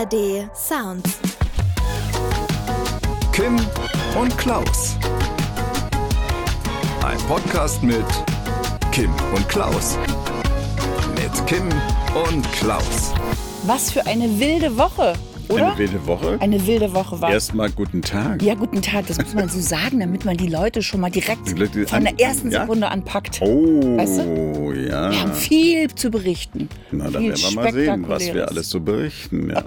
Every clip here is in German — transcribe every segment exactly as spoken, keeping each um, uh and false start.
A R D Sounds. Kim und Klaus. Ein Podcast mit Kim und Klaus. Mit Kim und Klaus. Was für eine wilde Woche, oder? Eine wilde Woche? Eine wilde Woche war. Erstmal guten Tag. Ja, guten Tag, das muss man so sagen, damit man die Leute schon mal direkt Die Leute von der an- ersten ja? Sekunde anpackt. Oh, Weißt ja. Wir haben viel zu berichten. Na, dann viel werden wir mal sehen, was wir Spektakuläres. alles so berichten. Ja.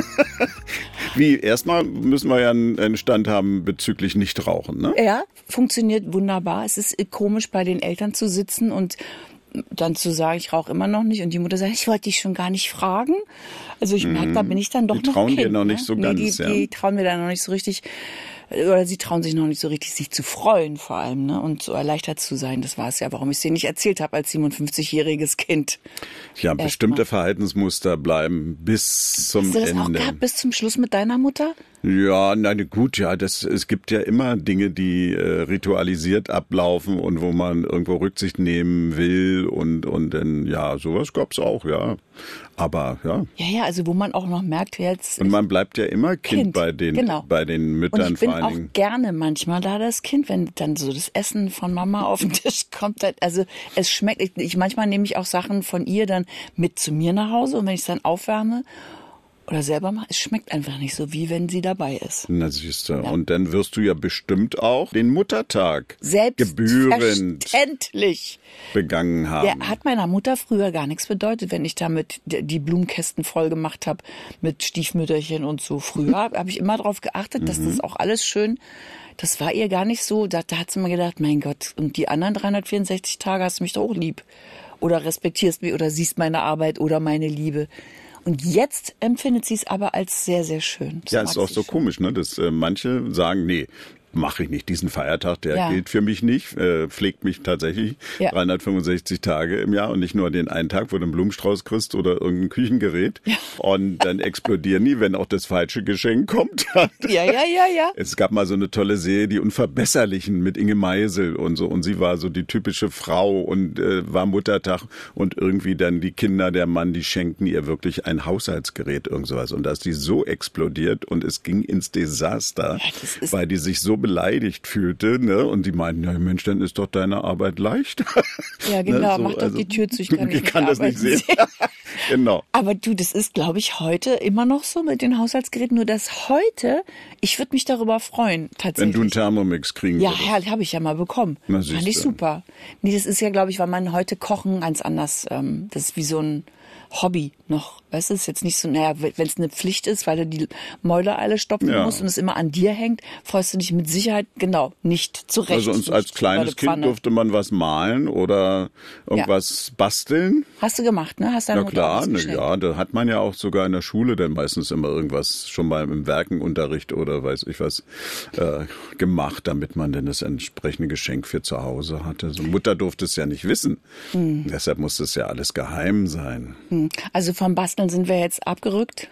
Wie, erstmal müssen wir ja einen einen Stand haben bezüglich Nichtrauchen, ne? Ja, funktioniert wunderbar. Es ist komisch, bei den Eltern zu sitzen und dann zu sagen, ich rauche immer noch nicht. Und die Mutter sagt, ich wollte dich schon gar nicht fragen. Also ich merke, da bin ich dann doch Die noch trauen Kind, dir noch ne? nicht so nee, ganz, die, ja. die trauen mir da noch nicht so richtig, oder sie trauen sich noch nicht so richtig, sich zu freuen vor allem, ne? Und so erleichtert zu sein. Das war es ja, warum ich es dir nicht erzählt habe als siebenundfünfzigjähriges Kind. Ja, bestimmte Verhaltensmuster bleiben bis zum Hast du das Ende. auch gehabt bis zum Schluss mit deiner Mutter? Ja, nein, gut, ja, das, es gibt ja immer Dinge, die äh, ritualisiert ablaufen und wo man irgendwo Rücksicht nehmen will und und dann, ja, sowas gab's auch, ja. Aber ja. Ja, ja, also wo man auch noch merkt, jetzt Und man bleibt ja immer Kind, Kind, bei den genau. bei den und Müttern ich bin vor allen auch Dingen. gerne manchmal da das Kind, wenn dann so das Essen von Mama auf den Tisch kommt. dann- Also es schmeckt, ich, ich manchmal nehme ich auch Sachen von ihr dann mit zu mir nach Hause und wenn ich es dann aufwärme oder selber mache, es schmeckt einfach nicht so, wie wenn sie dabei ist. Na siehst du. Und dann wirst du ja bestimmt auch den Muttertag gebührend Selbstverständlich. begangen haben. Der hat meiner Mutter früher gar nichts bedeutet, wenn ich damit die Blumenkästen voll gemacht habe mit Stiefmütterchen und so. Früher habe ich immer darauf geachtet, dass das auch alles schön, das war ihr gar nicht so. Da, da hat sie immer gedacht, mein Gott, und die anderen dreihundertvierundsechzig Tage hast du mich doch auch lieb. Oder respektierst mich oder siehst meine Arbeit oder meine Liebe. Und jetzt empfindet sie es aber als sehr, sehr schön. Das Ja, mag ist auch sie so schon. komisch, ne? Dass äh, manche sagen, nee, mache ich nicht. Diesen Feiertag, der Ja. gilt für mich nicht, äh, pflegt mich tatsächlich Ja. dreihundertfünfundsechzig Tage im Jahr und nicht nur den einen Tag, wo du einen Blumenstrauß kriegst oder irgendein Küchengerät. Ja. Und dann explodieren die, wenn auch das falsche Geschenk kommt. Ja, ja, ja, ja. Es gab mal so eine tolle Serie, die Unverbesserlichen mit Inge Meisel und so. Und sie war so die typische Frau und äh, war Muttertag und irgendwie dann die Kinder, der Mann, die schenkten ihr wirklich ein Haushaltsgerät, irgend sowas. Und da ist die so explodiert und es ging ins Desaster, Ja, das ist- weil die sich so beleidigt fühlte, ne? Und die meinten, ja Mensch, dann ist doch deine Arbeit leicht. Ja, genau, Ne, so, mach doch also, die Tür zu, ich kann nicht kann das nicht arbeiten. sehen. Genau. Aber du, das ist, glaube ich, heute immer noch so mit den Haushaltsgeräten. Nur dass heute, ich würde mich darüber freuen, Wenn tatsächlich. du einen Thermomix kriegen Ja, würdest. ja, habe ich ja mal bekommen. Na, Fand ich siehste. super. Nee, das ist ja, glaube ich, weil man heute Kochen ganz anders, ähm, das ist wie so ein Hobby noch. Weißt du, es ist jetzt nicht so, naja, wenn es eine Pflicht ist, weil du die Mäuler alle stopfen Ja. musst und es immer an dir hängt, freust du dich mit Sicherheit, genau, nicht zurecht. Also uns als Nicht kleines über die Kind Pfanne. durfte man was malen oder irgendwas basteln. Hast du gemacht, ne? Hast deine Na Mutter auch klar, was ne, geschenkt? ja, da hat man ja auch sogar in der Schule dann meistens immer irgendwas schon mal im Werkenunterricht oder weiß ich was äh, gemacht, damit man dann das entsprechende Geschenk für zu Hause hatte. So Mutter durfte es ja nicht wissen. Hm. Deshalb musste es ja alles geheim sein. Also vom Basteln sind wir jetzt abgerückt.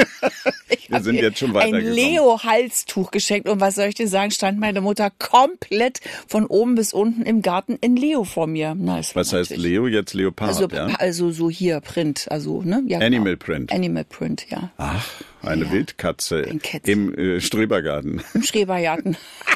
Ich Wir hab sind ihr jetzt schon ein weitergekommen. Leo-Halstuch geschenkt. Und was soll ich dir sagen, stand meine Mutter komplett von oben bis unten im Garten in Leo vor mir. Na, es war Was heißt natürlich- Leo jetzt Leopard? Also, ja? also so hier Print, also ne? Ja, Animal genau. Print. Animal Print, ja. Ach, eine Ja. Wildkatze Ein Kätzchen. im äh, Strebergarten. Im Schrebergarten.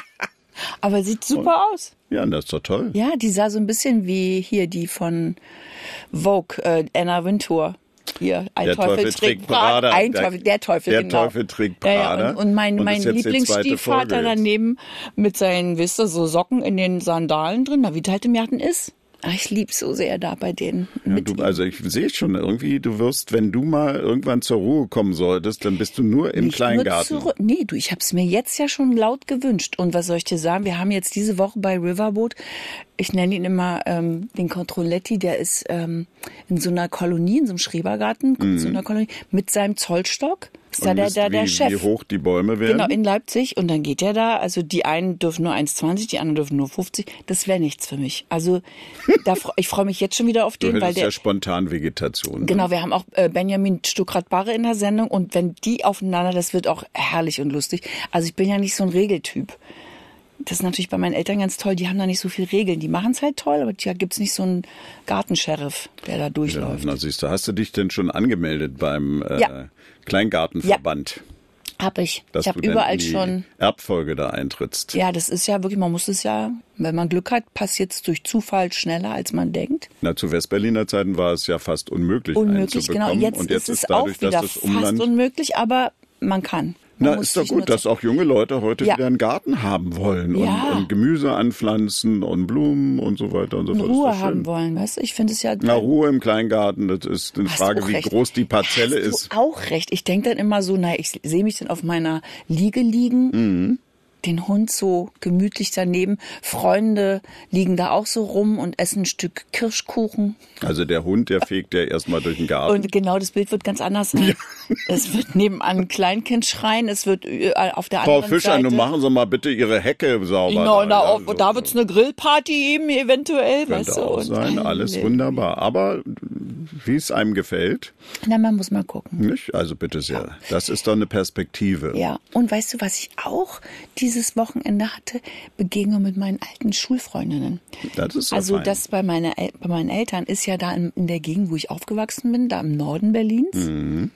Aber sieht super aus. Ja, das ist doch toll. Ja, die sah so ein bisschen wie hier die von Vogue, äh, Anna Wintour. Hier, ein Der Teufel, trägt Prada. Ein Der- Teufel, der Teufel, der genau. Teufel trägt Ja, ja, Prada. und, und mein, Und mein ist jetzt die zweite Lieblingsstiefvater Folge jetzt. daneben mit seinen, wisst ihr, so Socken in den Sandalen drin, na, wie der halt im Garten ist. Ach, ich lieb's so sehr da bei denen. Ja, mit du, ihm. also ich sehe schon irgendwie, du wirst, wenn du mal irgendwann zur Ruhe kommen solltest, dann bist du nur im Nicht nur Kleingarten. zurück- Nee, du, ich hab's mir jetzt ja schon laut gewünscht. Und was soll ich dir sagen? Wir haben jetzt diese Woche bei Riverboat, ich nenne ihn immer ähm, den Controletti, der ist ähm, in so einer Kolonie, in so einem Schrebergarten, in so einer Kolonie, mit seinem Zollstock. Ist da Mhm. Und der, wisst, der, der wie, Chef. wie hoch die Bäume werden. Genau, in Leipzig. Und dann geht er da. Also die einen dürfen nur eins zwanzig, die anderen dürfen nur fünfzig. Das wäre nichts für mich. Also da, fre- ich freue mich jetzt schon wieder auf du den, weil hättest der... ja spontan Vegetation. ne? Genau, wir haben auch äh, Benjamin Stuckrad-Barre in der Sendung und wenn die aufeinander, das wird auch herrlich und lustig. Also ich bin ja nicht so ein Regeltyp. Das ist natürlich bei meinen Eltern ganz toll, die haben da nicht so viel Regeln. Die machen es halt toll, aber da gibt's nicht so einen Gartensheriff, der da durchläuft. Ja, na siehst du, hast du dich denn schon angemeldet beim äh, Ja. Kleingartenverband? Ja. Hab ich. Dass ich habe du überall in die schon. Erbfolge da eintrittst. Ja, das ist ja wirklich, man muss es ja, wenn man Glück hat, passiert es durch Zufall schneller, als man denkt. Na, zu Westberliner Zeiten war es ja fast unmöglich, Unmöglich, genau. einzubekommen. Jetzt, Und jetzt ist es ist dadurch, auch wieder dass das fast Umland unmöglich, aber man kann. Man Na, muss ist doch sich nur gut, dass auch junge Leute heute Ja. wieder einen Garten haben wollen und, Ja. und Gemüse anpflanzen und Blumen und so weiter und so in fort. Ruhe Ist doch schön. haben wollen, weißt du? Ich finde es ja. Na, Ruhe im Kleingarten, das ist eine Hast Frage, du wie recht. groß die Parzelle Hast ist. du auch recht. Ich denke dann immer so, na, ich sehe mich dann auf meiner Liege liegen, Mhm. den Hund so gemütlich daneben. Freunde liegen da auch so rum und essen ein Stück Kirschkuchen. Also der Hund, der fegt ja erstmal durch den Garten. Und genau das Bild wird ganz anders sein. Es wird nebenan ein Kleinkind schreien, es wird äh, auf der Frau anderen Fischer, Seite... nun machen Sie mal bitte Ihre Hecke sauber. No, da, na, ja, auf, so, da so. wird's eine Grillparty geben, eventuell, Könnte weißt du. auch und- sein, alles wunderbar. Aber wie es einem gefällt, Na, man muss mal gucken. nicht? Also bitte sehr. Das ist doch eine Perspektive. Ja, und weißt du, was ich auch dieses Wochenende hatte? Begegnung mit meinen alten Schulfreundinnen. Das ist doch Also fein. das bei, meine, El- bei meinen Eltern ist ja da in, in der Gegend, wo ich aufgewachsen bin, da im Norden Berlins. Mhm.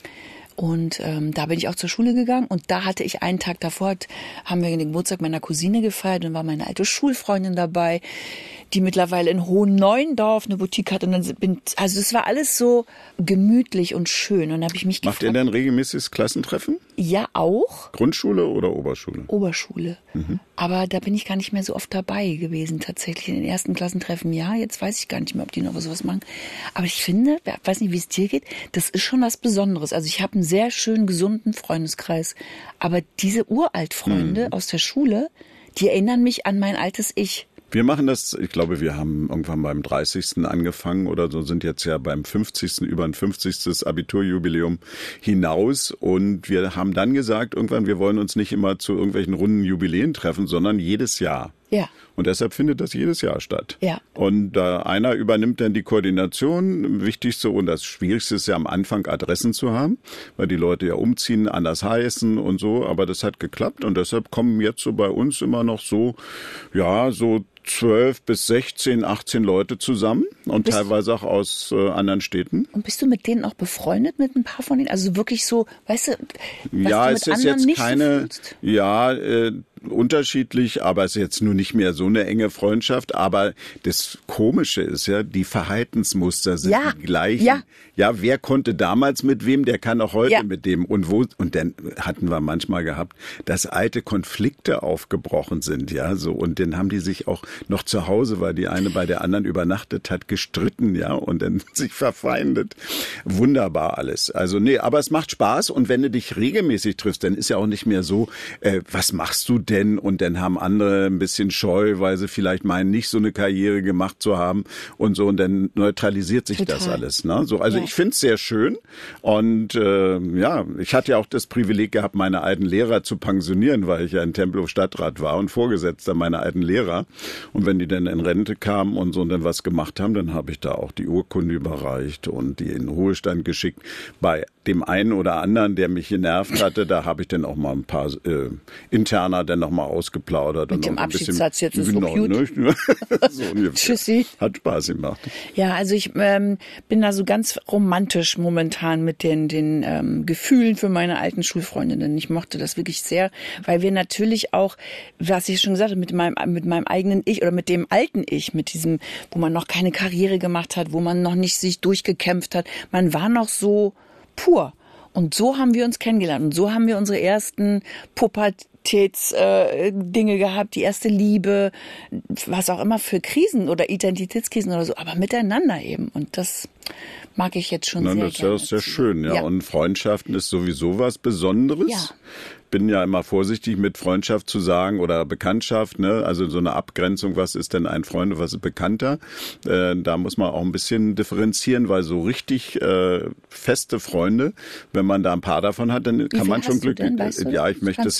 Und ähm, da bin ich auch zur Schule gegangen und da hatte ich einen Tag davor, hat- haben wir den Geburtstag meiner Cousine gefeiert und war meine alte Schulfreundin dabei, die mittlerweile in Hohenneuendorf eine Boutique hat. Und dann bin, also es war alles so gemütlich und schön. Und dann habe ich mich Macht ihr gefragt, denn regelmäßiges Klassentreffen? ja auch, Grundschule oder Oberschule? Oberschule. Aber da bin ich gar nicht mehr so oft dabei gewesen, tatsächlich. In den ersten Klassentreffen, ja, jetzt weiß ich gar nicht mehr, ob die noch sowas machen. Aber ich finde, ich weiß nicht, wie es dir geht, das ist schon was Besonderes. Also ich habe einen sehr schönen, gesunden Freundeskreis. Aber diese Uraltfreunde aus der Schule, die erinnern mich an mein altes Ich. Wir machen das, ich glaube, wir haben irgendwann beim dreißigsten angefangen oder so, sind jetzt ja beim fünfzigsten über ein fünfzigstes Abiturjubiläum hinaus. Und wir haben dann gesagt, irgendwann, wir wollen uns nicht immer zu irgendwelchen runden Jubiläen treffen, sondern jedes Jahr. Ja. Und deshalb findet das jedes Jahr statt. Ja. Und äh, einer übernimmt dann die Koordination. Wichtigste und das Schwierigste ist ja am Anfang Adressen zu haben, weil die Leute ja umziehen, anders heißen und so. Aber das hat geklappt und deshalb kommen jetzt so bei uns immer noch so, ja, so zwölf bis sechzehn, achtzehn Leute zusammen und Bist- teilweise auch aus äh, anderen Städten. Und bist du mit denen auch befreundet, mit ein paar von denen? Also wirklich so, weißt du, was Ja, du es mit ist anderen jetzt nicht so keine, fühlst? ja, äh, unterschiedlich, aber es ist jetzt nur nicht mehr so eine enge Freundschaft. Aber das Komische ist ja, die Verhaltensmuster sind Ja, die gleichen. ja. Ja, wer konnte damals mit wem, der kann auch heute Ja. mit dem. Und wo, und dann hatten wir manchmal gehabt, dass alte Konflikte aufgebrochen sind, ja, so. Und dann haben die sich auch noch zu Hause, weil die eine bei der anderen übernachtet hat, gestritten, ja, und dann sich verfeindet. Wunderbar alles. Also, nee, aber es macht Spaß. Und wenn du dich regelmäßig triffst, dann ist ja auch nicht mehr so, äh, was machst du denn? Und dann haben andere ein bisschen Scheu, weil sie vielleicht meinen, nicht so eine Karriere gemacht zu haben und so. Und dann neutralisiert sich Total. das alles, ne? So, also Ja. ich finde es sehr schön. Und äh, ja, ich hatte ja auch das Privileg gehabt, meine alten Lehrer zu pensionieren, weil ich ja in Tempelhof Stadtrat war und Vorgesetzter meiner alten Lehrer. Und wenn die dann in Rente kamen und so und dann was gemacht haben, dann habe ich da auch die Urkunde überreicht und die in den Ruhestand geschickt. Bei dem einen oder anderen, der mich genervt hatte, da habe ich dann auch mal ein paar äh, Interner dann noch mal ausgeplaudert. Mit und dem noch ein bisschen- Abschiedssatz, jetzt ist so genau, cute. ne? So ungefähr. Tschüssi. Hat Spaß gemacht. Ja, also ich ähm, bin da so ganz romantisch momentan mit den, den ähm, Gefühlen für meine alten Schulfreundinnen. Ich mochte das wirklich sehr, weil wir natürlich auch, was ich schon gesagt habe, mit meinem, mit meinem eigenen Ich oder mit dem alten Ich, mit diesem, wo man noch keine Karriere gemacht hat, wo man noch nicht sich durchgekämpft hat, man war noch so pur. Und so haben wir uns kennengelernt und so haben wir unsere ersten Pubertäts äh, Dinge gehabt, die erste Liebe, was auch immer für Krisen oder Identitätskrisen oder so, aber miteinander eben. Und das mag ich jetzt schon Na, sehr das ist ja gerne. sehr schön, ja. Ja. Und Freundschaften ist sowieso was Besonderes. Ja. Bin ja immer vorsichtig mit Freundschaft zu sagen oder Bekanntschaft, ne? Also so eine Abgrenzung, was ist denn ein Freund und was ist Bekannter? Äh, da muss man auch ein bisschen differenzieren, weil so richtig äh, feste Freunde, wenn man da ein paar davon hat, dann kann viel man schon hast du glücklich. denn? Weißt du Ja, das? ich möchte Kannst es du das jetzt so? nicht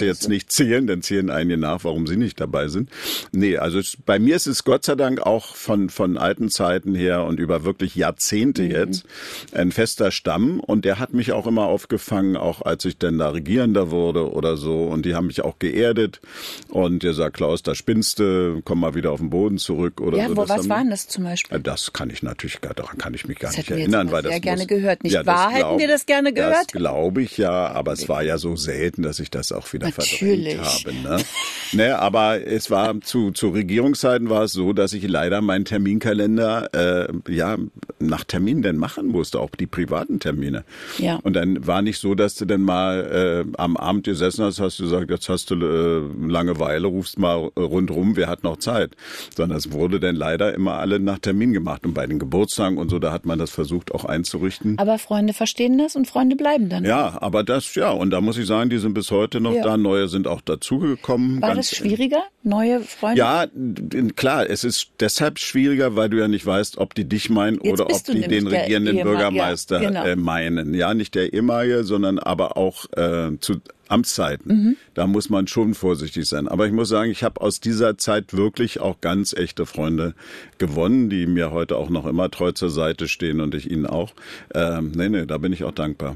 zählen, dann zählen einige nach, warum sie nicht dabei sind. Nee, also es, bei mir ist es Gott sei Dank auch von, von alten Zeiten her und über wirklich Jahrzehnte mhm. jetzt ein fester Stamm und der hat mich auch immer aufgefangen, auch als ich dann da Regierender wurde oder so und die haben mich auch geerdet und der sagt, Klaus, da spinnst du, komm mal wieder auf den Boden zurück oder ja, so. Ja, was haben, war denn das zum Beispiel? Das kann ich natürlich, daran kann ich mich gar das nicht hätten wir erinnern. jetzt weil das sehr muss, gerne gehört, nicht ja, wahr? Glaub, hätten wir das gerne gehört? Das glaube ich ja, aber es war ja so selten, dass ich das auch wieder natürlich. verdrängt habe. Ne? ne, aber es war zu, zu Regierungszeiten war es so, dass ich leider meinen Terminkalender äh, ja nach Terminen denn machen musste, auch die privaten Termine. Ja. Und dann war nicht so, dass du dann mal äh, am Abend gesessen hast, hast du gesagt, jetzt hast du äh, Langeweile, rufst mal rundrum, wer hat noch Zeit? Sondern es wurde dann leider immer alle nach Termin gemacht. Und bei den Geburtstagen und so, da hat man das versucht auch einzurichten. Aber Freunde verstehen das und Freunde bleiben dann. Ja, aber das, ja, und da muss ich sagen, die sind bis heute noch ja. da. Neue sind auch dazugekommen. War das schwieriger, neue Freunde? Ja, klar, es ist deshalb schwieriger, weil du ja nicht weißt, ob die dich meinen Jetzt oder ob die den regierenden Ehemann, Bürgermeister ja, genau. äh, meinen. Ja, nicht der ehemalige, sondern aber auch äh, zu Amtszeiten. Mhm. Da muss man schon vorsichtig sein. Aber ich muss sagen, ich habe aus dieser Zeit wirklich auch ganz echte Freunde gewonnen, die mir heute auch noch immer treu zur Seite stehen und ich ihnen auch. Ähm, nee, nee, da bin ich auch dankbar.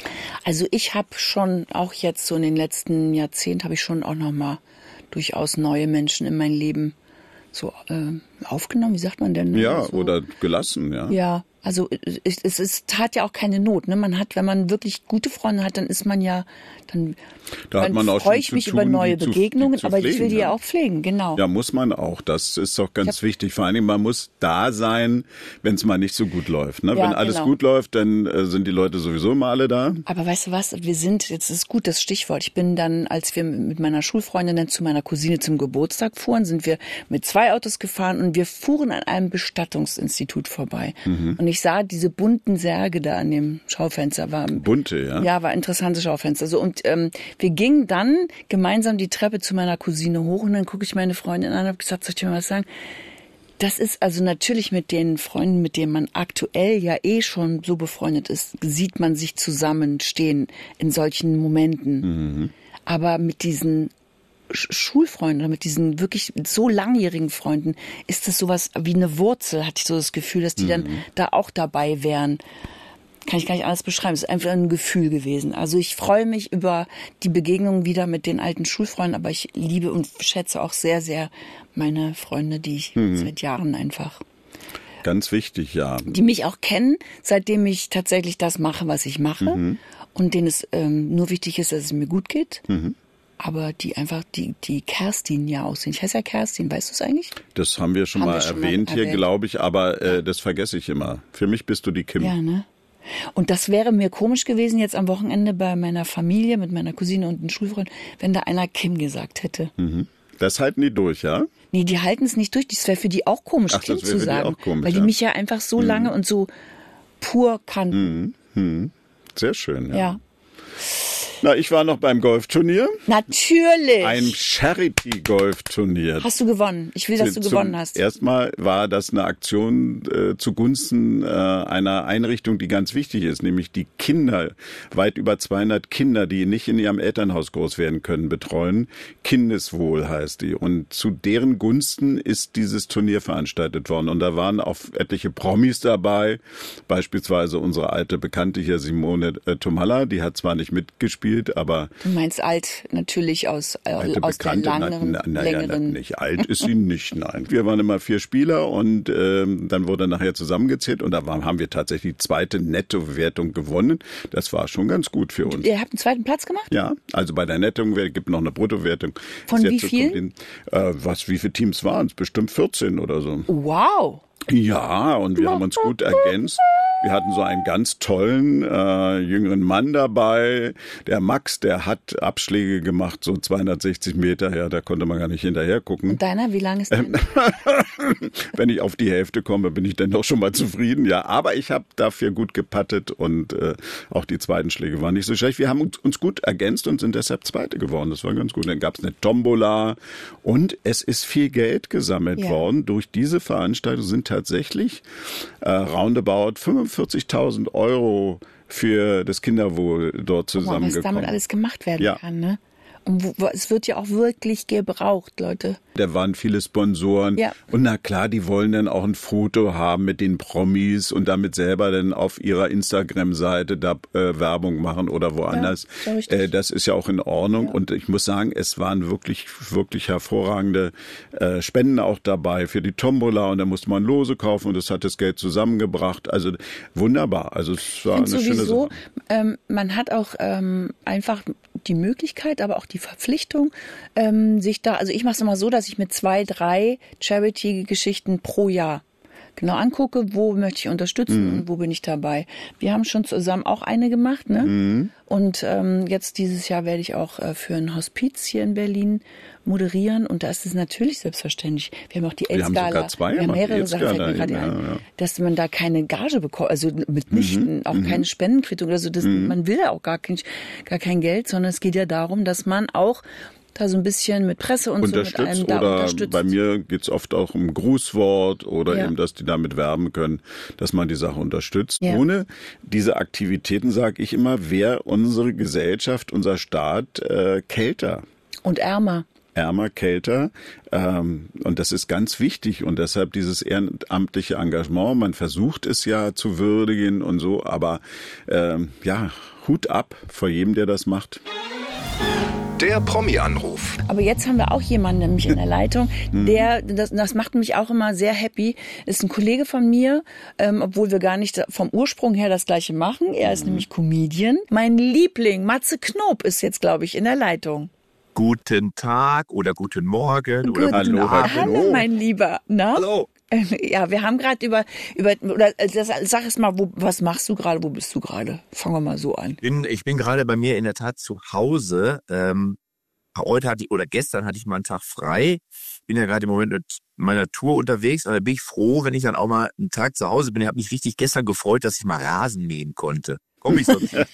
Also ich habe schon auch jetzt so in den letzten Jahrzehnten habe ich schon auch noch mal durchaus neue Menschen in mein Leben so äh, aufgenommen. Wie sagt man denn? Ja, so? Oder gelassen, ja. Ja, also es, es, es tat ja auch keine Not. Ne? Man hat, wenn man wirklich gute Freunde hat, dann ist man ja, dann, da hat man auch freue ich mich tun, über neue zu, Begegnungen, aber pflegen, ich will die ja. ja auch pflegen, genau. Ja, muss man auch. Das ist doch ganz wichtig. Vor allen Dingen, man muss da sein, wenn es mal nicht so gut läuft. Ne? Ja, wenn alles genau. gut läuft, dann äh, sind die Leute sowieso immer alle da. Aber weißt du was, wir sind, jetzt ist gut das Stichwort, ich bin dann, als wir mit meiner Schulfreundin dann zu meiner Cousine zum Geburtstag fuhren, sind wir mit zwei Autos gefahren und wir fuhren an einem Bestattungsinstitut vorbei. Mhm. Und ich sah diese bunten Särge da an dem Schaufenster. War, Bunte, ja? Ja, war ein interessantes Schaufenster. So, und ähm, wir gingen dann gemeinsam die Treppe zu meiner Cousine hoch und dann gucke ich meine Freundin an und habe gesagt, soll ich dir mal was sagen? Das ist also natürlich mit den Freunden, mit denen man aktuell ja eh schon so befreundet ist, sieht man sich zusammenstehen in solchen Momenten. Mhm. Aber mit diesen Schulfreunden oder mit diesen wirklich so langjährigen Freunden ist das sowas wie eine Wurzel, hatte ich so das Gefühl, dass die mhm. dann da auch dabei wären. Kann ich gar nicht alles beschreiben. Es ist einfach ein Gefühl gewesen. Also ich freue mich über die Begegnung wieder mit den alten Schulfreunden, aber ich liebe und schätze auch sehr, sehr meine Freunde, die ich mhm. seit Jahren einfach... Ganz wichtig, ja. Die mich auch kennen, seitdem ich tatsächlich das mache, was ich mache. Mhm. Und denen es ähm, nur wichtig ist, dass es mir gut geht. Mhm. Aber die einfach, die, die Kerstin ja aussehen. Ich heiße ja Kerstin, weißt du es eigentlich? Das haben wir schon haben mal wir schon erwähnt mal hier, glaube ich, aber äh, das vergesse ich immer. Für mich bist du die Kim. Ja, ne? Und das wäre mir komisch gewesen jetzt am Wochenende bei meiner Familie, mit meiner Cousine und einem Schulfreund, wenn da einer Kim gesagt hätte. Mhm. Das halten die durch, ja? Nee, die halten es nicht durch. Das wäre für die auch komisch, Ach, Kim das zu sagen. Auch komisch, weil die ja. mich ja einfach so mhm. lange und so pur kannten. Mhm. Mhm. Sehr schön, ja. ja. Na, ich war noch beim Golfturnier. Natürlich. Ein Charity-Golfturnier. Hast du gewonnen? Ich will, dass du Zum gewonnen hast. Erstmal war das eine Aktion äh, zugunsten äh, einer Einrichtung, die ganz wichtig ist, nämlich die Kinder, weit über zweihundert Kinder, die nicht in ihrem Elternhaus groß werden können, betreuen. Kindeswohl heißt die. Und zu deren Gunsten ist dieses Turnier veranstaltet worden. Und da waren auch etliche Promis dabei, beispielsweise unsere alte Bekannte hier, Simone äh, Tomalla, die hat zwar nicht mitgespielt, aber... Du meinst alt natürlich aus, äh, aus der langen, na, na, längeren... Na, nicht alt ist sie nicht, nein. Wir waren immer vier Spieler und ähm, dann wurde nachher zusammengezählt und da waren, haben wir tatsächlich die zweite Nettowertung gewonnen. Das war schon ganz gut für uns. Ihr habt einen zweiten Platz gemacht? Ja, also bei der Nettowertung gibt es noch eine Bruttowertung. Von wie vielen? Äh, was, wie viele Teams waren es? Bestimmt vierzehn oder so. Wow! Ja, und wir haben uns gut ergänzt. Wir hatten so einen ganz tollen äh, jüngeren Mann dabei. Der Max, der hat Abschläge gemacht, so zweihundertsechzig Meter her. Da konnte man gar nicht hinterher gucken. Und deiner, wie lang ist dein? Wenn ich auf die Hälfte komme, bin ich dann doch schon mal zufrieden. Ja, aber ich habe dafür gut gepattet und äh, auch die zweiten Schläge waren nicht so schlecht. Wir haben uns, uns gut ergänzt und sind deshalb Zweite geworden. Das war ganz gut. Dann gab es eine Tombola und es ist viel Geld gesammelt ja. worden. Durch diese Veranstaltung sind tatsächlich äh, roundabout fünfundvierzigtausend Euro für das Kinderwohl dort zusammengekommen. Was damit alles gemacht werden ja. kann, ne? Und wo, wo, es wird ja auch wirklich gebraucht, Leute. Da waren viele Sponsoren. Ja. Und na klar, die wollen dann auch ein Foto haben mit den Promis und damit selber dann auf ihrer Instagram-Seite da äh, Werbung machen oder woanders. Ja, äh, das ist ja auch in Ordnung. Ja. Und ich muss sagen, es waren wirklich, wirklich hervorragende äh, Spenden auch dabei für die Tombola. Und da musste man Lose kaufen und das hat das Geld zusammengebracht. Also wunderbar. Also es war eine schöne Sache. Ähm, man hat auch ähm, einfach die Möglichkeit, aber auch die Verpflichtung, ähm, sich da, also ich mache es immer so, dass ich mir zwei, drei Charity-Geschichten pro Jahr genau angucke, wo möchte ich unterstützen mhm. und wo bin ich dabei. Wir haben schon zusammen auch eine gemacht, ne? Mhm. Und ähm, jetzt dieses Jahr werde ich auch äh, für ein Hospiz hier in Berlin moderieren und da ist es natürlich selbstverständlich. Wir haben auch die AIDS-Gala. Wir haben sogar zwei Wir haben gemacht, mehrere Sachen, fällt mir gerade ja, ein, ja. dass man da keine Gage bekommt, also mitnichten, mhm. auch keine Spendenquittung oder so. Das, mhm. Man will ja auch gar kein, gar kein Geld, sondern es geht ja darum, dass man auch da so ein bisschen mit Presse und so mit einem da oder unterstützt. Bei mir geht's oft auch um Grußwort oder ja. eben, dass die damit werben können, dass man die Sache unterstützt. Ja. Ohne diese Aktivitäten, sage ich immer, wäre unsere Gesellschaft, unser Staat äh, kälter. Und ärmer. Ärmer, kälter. Ähm, und das ist ganz wichtig. Und deshalb dieses ehrenamtliche Engagement. Man versucht es ja zu würdigen und so. Aber ähm, ja, Hut ab vor jedem, der das macht. Der Promi-Anruf. Aber jetzt haben wir auch jemanden nämlich in der Leitung, der, das, das macht mich auch immer sehr happy, ist ein Kollege von mir, ähm, obwohl wir gar nicht vom Ursprung her das Gleiche machen. Er ist nämlich Comedian. Mein Liebling, Matze Knob, ist jetzt, glaube ich, in der Leitung. Guten Tag oder guten Morgen Guten oder Hallo, guten Abend. Hallo, mein Lieber. Na? Hallo. Ja, wir haben gerade über, über, oder das, sag es mal, wo, was machst du gerade, wo bist du gerade? Fangen wir mal so an. Ich bin, ich bin gerade bei mir in der Tat zu Hause. Ähm, heute hatte ich, oder gestern hatte ich mal einen Tag frei. Bin ja gerade im Moment mit meiner Tour unterwegs. Und da bin ich froh, wenn ich dann auch mal einen Tag zu Hause bin. Ich habe mich richtig gestern gefreut, dass ich mal Rasen mähen konnte. Komm ich sonst nicht.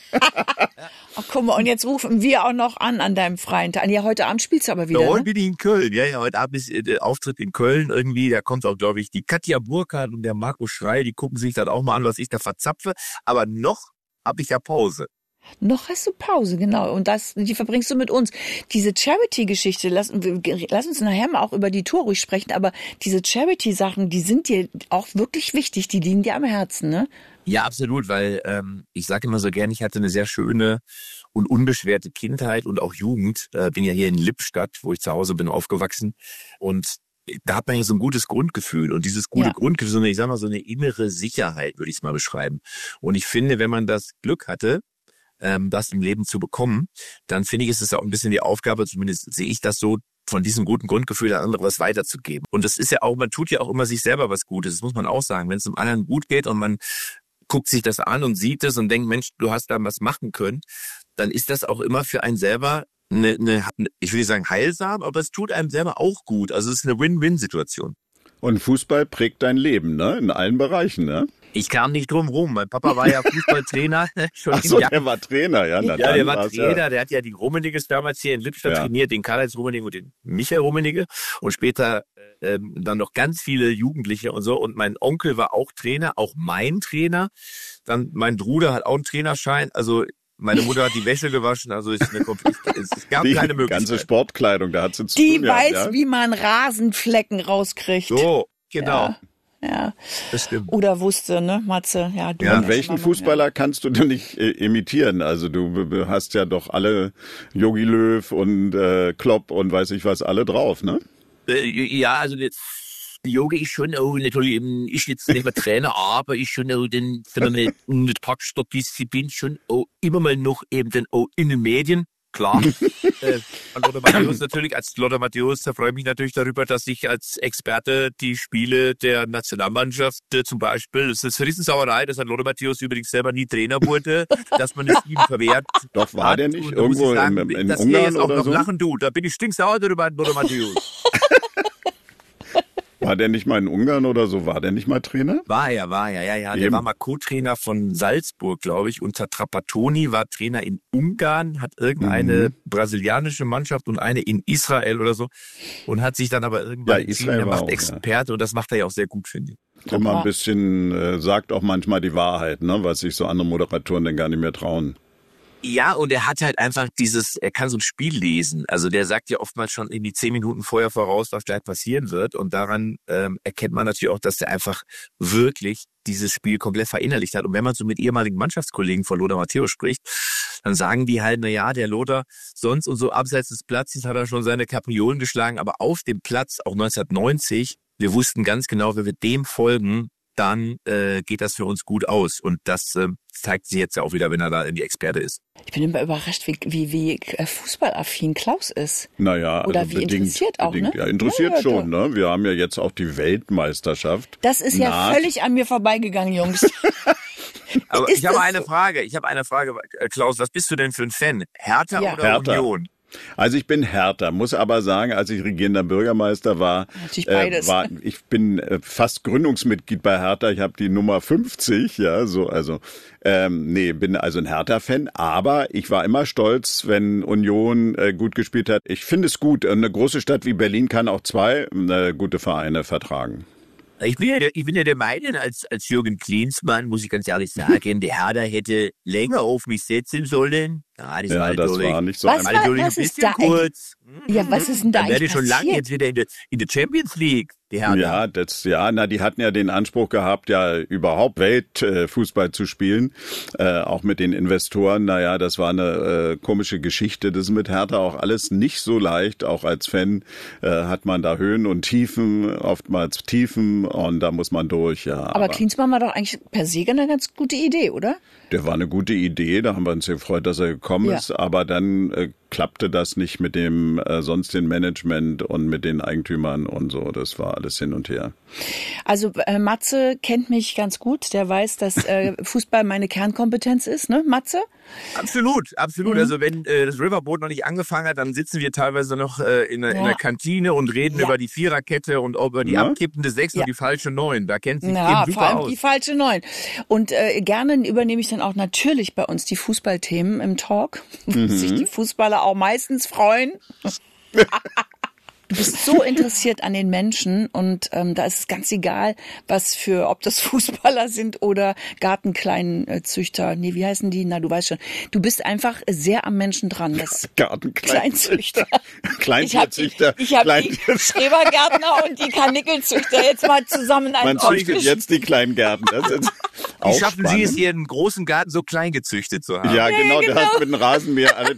Ach, guck mal, und jetzt rufen wir auch noch an an deinem freien Tag. Ja, heute Abend spielst du aber wieder, Ja, heute ne? bin ich in Köln. Ja, ja, heute Abend ist äh, der Auftritt in Köln irgendwie. Da kommt auch, glaube ich, die Katja Burkhardt und der Marco Schrey. Die gucken sich dann auch mal an, was ich da verzapfe. Aber noch habe ich ja Pause. Noch hast du Pause, genau. Und das, die verbringst du mit uns. Diese Charity-Geschichte, lass, lass uns nachher mal auch über die Tour ruhig sprechen, aber diese Charity-Sachen, die sind dir auch wirklich wichtig, die liegen dir am Herzen, ne? Ja, absolut, weil ähm, ich sage immer so gern, ich hatte eine sehr schöne und unbeschwerte Kindheit und auch Jugend. Äh, bin ja hier in Lippstadt, wo ich zu Hause bin, aufgewachsen. Und da hat man ja so ein gutes Grundgefühl. Und dieses gute Ja. Grundgefühl, so eine, ich sag mal, so eine innere Sicherheit, würde ich es mal beschreiben. Und ich finde, wenn man das Glück hatte, ähm, das im Leben zu bekommen, dann finde ich, ist es auch ein bisschen die Aufgabe, zumindest sehe ich das so, von diesem guten Grundgefühl an andere was weiterzugeben. Und das ist ja auch, man tut ja auch immer sich selber was Gutes, das muss man auch sagen. Wenn es dem anderen gut geht und man guckt sich das an und sieht es und denkt, Mensch, du hast da was machen können, dann ist das auch immer für einen selber eine, eine ich will nicht sagen heilsam, aber es tut einem selber auch gut. Also es ist eine Win-Win-Situation. Und Fußball prägt dein Leben, ne? In allen Bereichen, ne? Ich kam nicht drum rum. Mein Papa war ja Fußballtrainer. Schon Ach so, in der war Trainer, ja. Na, Ja, der dann war war's Trainer, ja. der hat ja die Rummeniges damals hier in Lippstadt Ja. trainiert, den Karl-Heinz Rummenigge und den Michael Rummenigge und später ähm, dann noch ganz viele Jugendliche und so. Und mein Onkel war auch Trainer, auch mein Trainer. Dann mein Bruder hat auch einen Trainerschein. Also meine Mutter hat die Wäsche gewaschen. Also ist eine, es, es gab Die keine Möglichkeit. ganze Sportkleidung, da hat sie zu Die tun. gehabt, weiß, ja? wie man Rasenflecken rauskriegt. So, genau. Ja. Ja. Das stimmt. Oder wusste, ne, Matze? Ja, du Ja. hast Und welchen immer mal- Fußballer kannst du denn nicht äh, imitieren? Also du b- b- hast ja doch alle Jogi Löw und äh, Klopp und weiß ich was alle drauf, ne? Äh, ja, also jetzt, die Yoga ist schon auch natürlich, eben, ist jetzt nicht mehr Trainer, aber ist schon auch den, für eine, eine Packsportdisziplin schon auch immer mal noch eben dann auch in den Medien. Klar, äh, an Lothar Matthäus natürlich, als Lothar Matthäus, da freue ich mich natürlich darüber, dass ich als Experte die Spiele der Nationalmannschaft äh, zum Beispiel, das ist eine Riesensauerei, dass ein Lothar Matthäus übrigens selber nie Trainer wurde, dass man es ihm verwehrt. Doch, war hat. der nicht Und da muss ich irgendwo sagen, in, in dass ihr Ungarn jetzt auch oder noch so? lachen, du, da bin ich stinksauer darüber, an Lothar Matthäus. War der nicht mal in Ungarn oder so? War der nicht mal Trainer? War er, war er, ja, ja. Der Eben. war mal Co-Trainer von Salzburg, glaube ich. Unter Trapattoni war Trainer in Ungarn, hat irgendeine Mhm. brasilianische Mannschaft und eine in Israel oder so. Und hat sich dann aber irgendwann Ja, entschieden, Israel er war macht auch, ja. Experte und das macht er ja auch sehr gut, finde ich. Immer ein bisschen, äh, sagt auch manchmal die Wahrheit, ne? Was sich so andere Moderatoren dann gar nicht mehr trauen. Ja, und er hat halt einfach dieses, er kann so ein Spiel lesen. Also der sagt ja oftmals schon in die zehn Minuten vorher voraus, was gleich passieren wird. Und daran ähm, erkennt man natürlich auch, dass der einfach wirklich dieses Spiel komplett verinnerlicht hat. Und wenn man so mit ehemaligen Mannschaftskollegen von Lothar Matthäus spricht, dann sagen die halt, na ja, der Lothar, sonst und so abseits des Platzes hat er schon seine Kapriolen geschlagen. Aber auf dem Platz, auch neunzehnhundertneunzig, wir wussten ganz genau, wenn wir dem folgen, dann äh, geht das für uns gut aus. Und das äh, zeigt sich jetzt ja auch wieder, wenn er da in die Experte ist. Ich bin immer überrascht, wie, wie, wie fußballaffin Klaus ist. Naja, Oder also wie bedingt, interessiert auch, bedingt, ne? Ja, interessiert Ja, ja, schon, ne? Wir haben ja jetzt auch die Weltmeisterschaft. Das ist ja naht. völlig an mir vorbeigegangen, Jungs. Aber Ist ich habe das eine so? Frage. Ich habe eine Frage, äh, Klaus, was bist du denn für ein Fan? Hertha Ja. oder Hertha. Union? Also ich bin Hertha, muss aber sagen, als ich regierender Bürgermeister war, Natürlich äh, beides. war ich bin äh, fast Gründungsmitglied bei Hertha. Ich habe die Nummer fünfzig, ja, so also ähm, nee, bin also ein Hertha-Fan. Aber ich war immer stolz, wenn Union äh, gut gespielt hat. Ich finde es gut. Eine große Stadt wie Berlin kann auch zwei äh, gute Vereine vertragen. Ich bin ja der, ich bin ja der Meinung, als, als Jürgen Klinsmann, muss ich ganz ehrlich sagen, der Hertha hätte länger auf mich setzen sollen. Ja, das Ja, war das natürlich, war nicht so Was einfach. war- natürlich ein was ist bisschen da kurz. Ja, was ist denn da Dann wäre die eigentlich schon lange passiert? jetzt wieder in der, in der Champions League, die Hertha. Ja, das, ja, na, die hatten ja den Anspruch gehabt, ja überhaupt Weltfußball zu spielen, äh, auch mit den Investoren. Naja, das war eine äh, komische Geschichte. Das ist mit Hertha auch alles nicht so leicht. Auch als Fan äh, hat man da Höhen und Tiefen, oftmals Tiefen, und da muss man durch. Ja, Aber Klinsmann war doch eigentlich per se eine ganz gute Idee, oder? der war eine gute Idee. Da haben wir uns gefreut, dass er gekommen Ja. ist. Aber dann äh, klappte das nicht mit dem äh, sonst den Management und mit den Eigentümern und so. Das war alles hin und her. Also äh, Matze kennt mich ganz gut. Der weiß, dass äh, Fußball meine Kernkompetenz ist, ne, Matze? Absolut, absolut. Mhm. Also wenn äh, das Riverboat noch nicht angefangen hat, dann sitzen wir teilweise noch äh, in, der, Ja. in der Kantine und reden Ja. über die Viererkette und auch über die Ja. abkippende Sechs Ja. und die falsche Neun. Da kennt sich Ja, eben vor super allem aus. die falsche Neun. Und äh, gerne übernehme ich dann auch natürlich bei uns die Fußballthemen im Talk, wo sich die Fußballer auch meistens freuen. Du bist so interessiert an den Menschen und ähm, da ist es ganz egal, was für, ob das Fußballer sind oder Gartenkleinzüchter. Nee, wie heißen die? Na, du weißt schon. Du bist einfach sehr am Menschen dran. Das Gartenkleinzüchter. Kleintierzüchter. Kleintierzüchter. Ich habe hab die Kleintierz- Schrebergärtner und die Karnickelzüchter jetzt mal zusammen in einen Man Topf züchtet gesch- jetzt die kleinen Gärten. Das ist Wie auch schaffen Sie spannend. es, hier einen großen Garten so klein gezüchtet zu haben? Ja, genau, genau. du hast mit dem Rasenmäher alle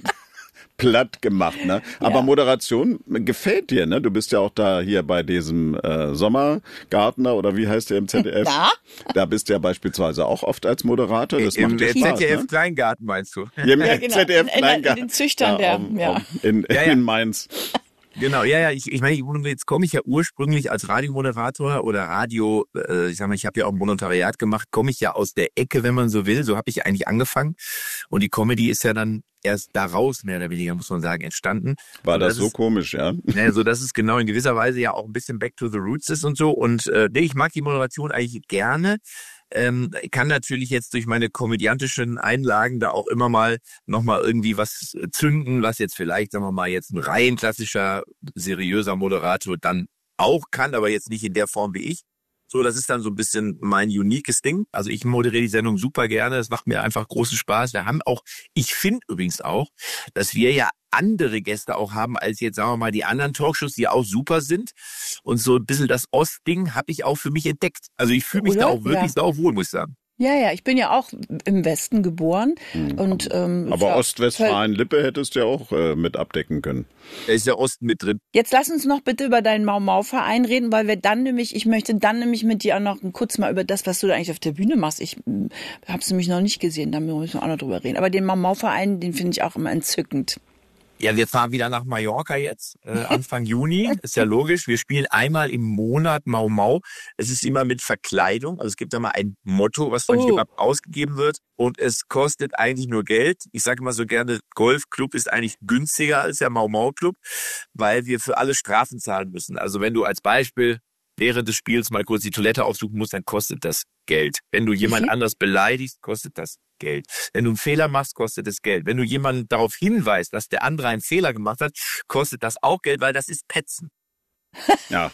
platt gemacht, ne? Aber Ja. Moderation gefällt dir, ne? Du bist ja auch da hier bei diesem äh, Sommergartner oder wie heißt der im Z D F? Na? Da bist du ja beispielsweise auch oft als Moderator. Das Im macht dir äh, Spaß, Z D F ne? Kleingarten meinst du? Hier im Ja, genau. Z D F In- in- in Kleingarten. den Züchtern der- um, ja. um, in, Ja, ja. in Mainz. Genau, ja, ja. Ich, ich meine, jetzt komme ich ja ursprünglich als Radiomoderator oder Radio, äh, ich sag mal, ich habe ja auch ein Volontariat gemacht, komme ich ja aus der Ecke, wenn man so will. So habe ich eigentlich angefangen. Und die Comedy ist ja dann erst daraus, mehr oder weniger, muss man sagen, entstanden. War Und das so ist, komisch, ja? ne, so dass es genau in gewisser Weise ja auch ein bisschen back to the roots ist und so. Und äh, nee, ich mag die Moderation eigentlich gerne. Ähm, kann natürlich jetzt durch meine komödiantischen Einlagen da auch immer mal nochmal irgendwie was zünden, was jetzt vielleicht, sagen wir mal, jetzt ein rein klassischer, seriöser Moderator dann auch kann, aber jetzt nicht in der Form wie ich. So, das ist dann so ein bisschen mein uniques Ding. Also ich moderiere die Sendung super gerne. Es macht mir einfach großen Spaß. Wir haben auch, ich finde übrigens auch, dass wir ja andere Gäste auch haben, als jetzt, sagen wir mal, die anderen Talkshows, die auch super sind. Und so ein bisschen das Ostding habe ich auch für mich entdeckt. Also ich fühle mich Oder? da auch wirklich Ja. sauwohl, muss ich sagen. Ja, ja, ich bin ja auch im Westen geboren und ähm, Aber ja, Ostwestfalen-Lippe hättest du ja auch äh, mit abdecken können. Da ist der Osten mit drin. Jetzt lass uns noch bitte über deinen Mau-Mau-Verein reden, weil wir dann nämlich, ich möchte dann nämlich mit dir auch noch kurz mal über das, was du da eigentlich auf der Bühne machst. Ich mm, hab's nämlich noch nicht gesehen, da müssen wir auch noch drüber reden. Aber den Mau-Mau-Verein, den finde ich auch immer entzückend. Ja, wir fahren wieder nach Mallorca jetzt, äh, Anfang Juni. Ist ja logisch. Wir spielen einmal im Monat Mau Mau. Es ist immer mit Verkleidung. Also es gibt da mal ein Motto, was von Oh. jemandem ausgegeben wird. Und es kostet eigentlich nur Geld. Ich sage immer so gerne, Golfclub ist eigentlich günstiger als der Mau Mau Club, weil wir für alle Strafen zahlen müssen. Also wenn du als Beispiel während des Spiels mal kurz die Toilette aufsuchen musst, dann kostet das Geld. Wenn du jemand viel? anders beleidigst, kostet das Geld. Wenn du einen Fehler machst, kostet es Geld. Wenn du jemanden darauf hinweist, dass der andere einen Fehler gemacht hat, kostet das auch Geld, weil das ist Petzen. Ja.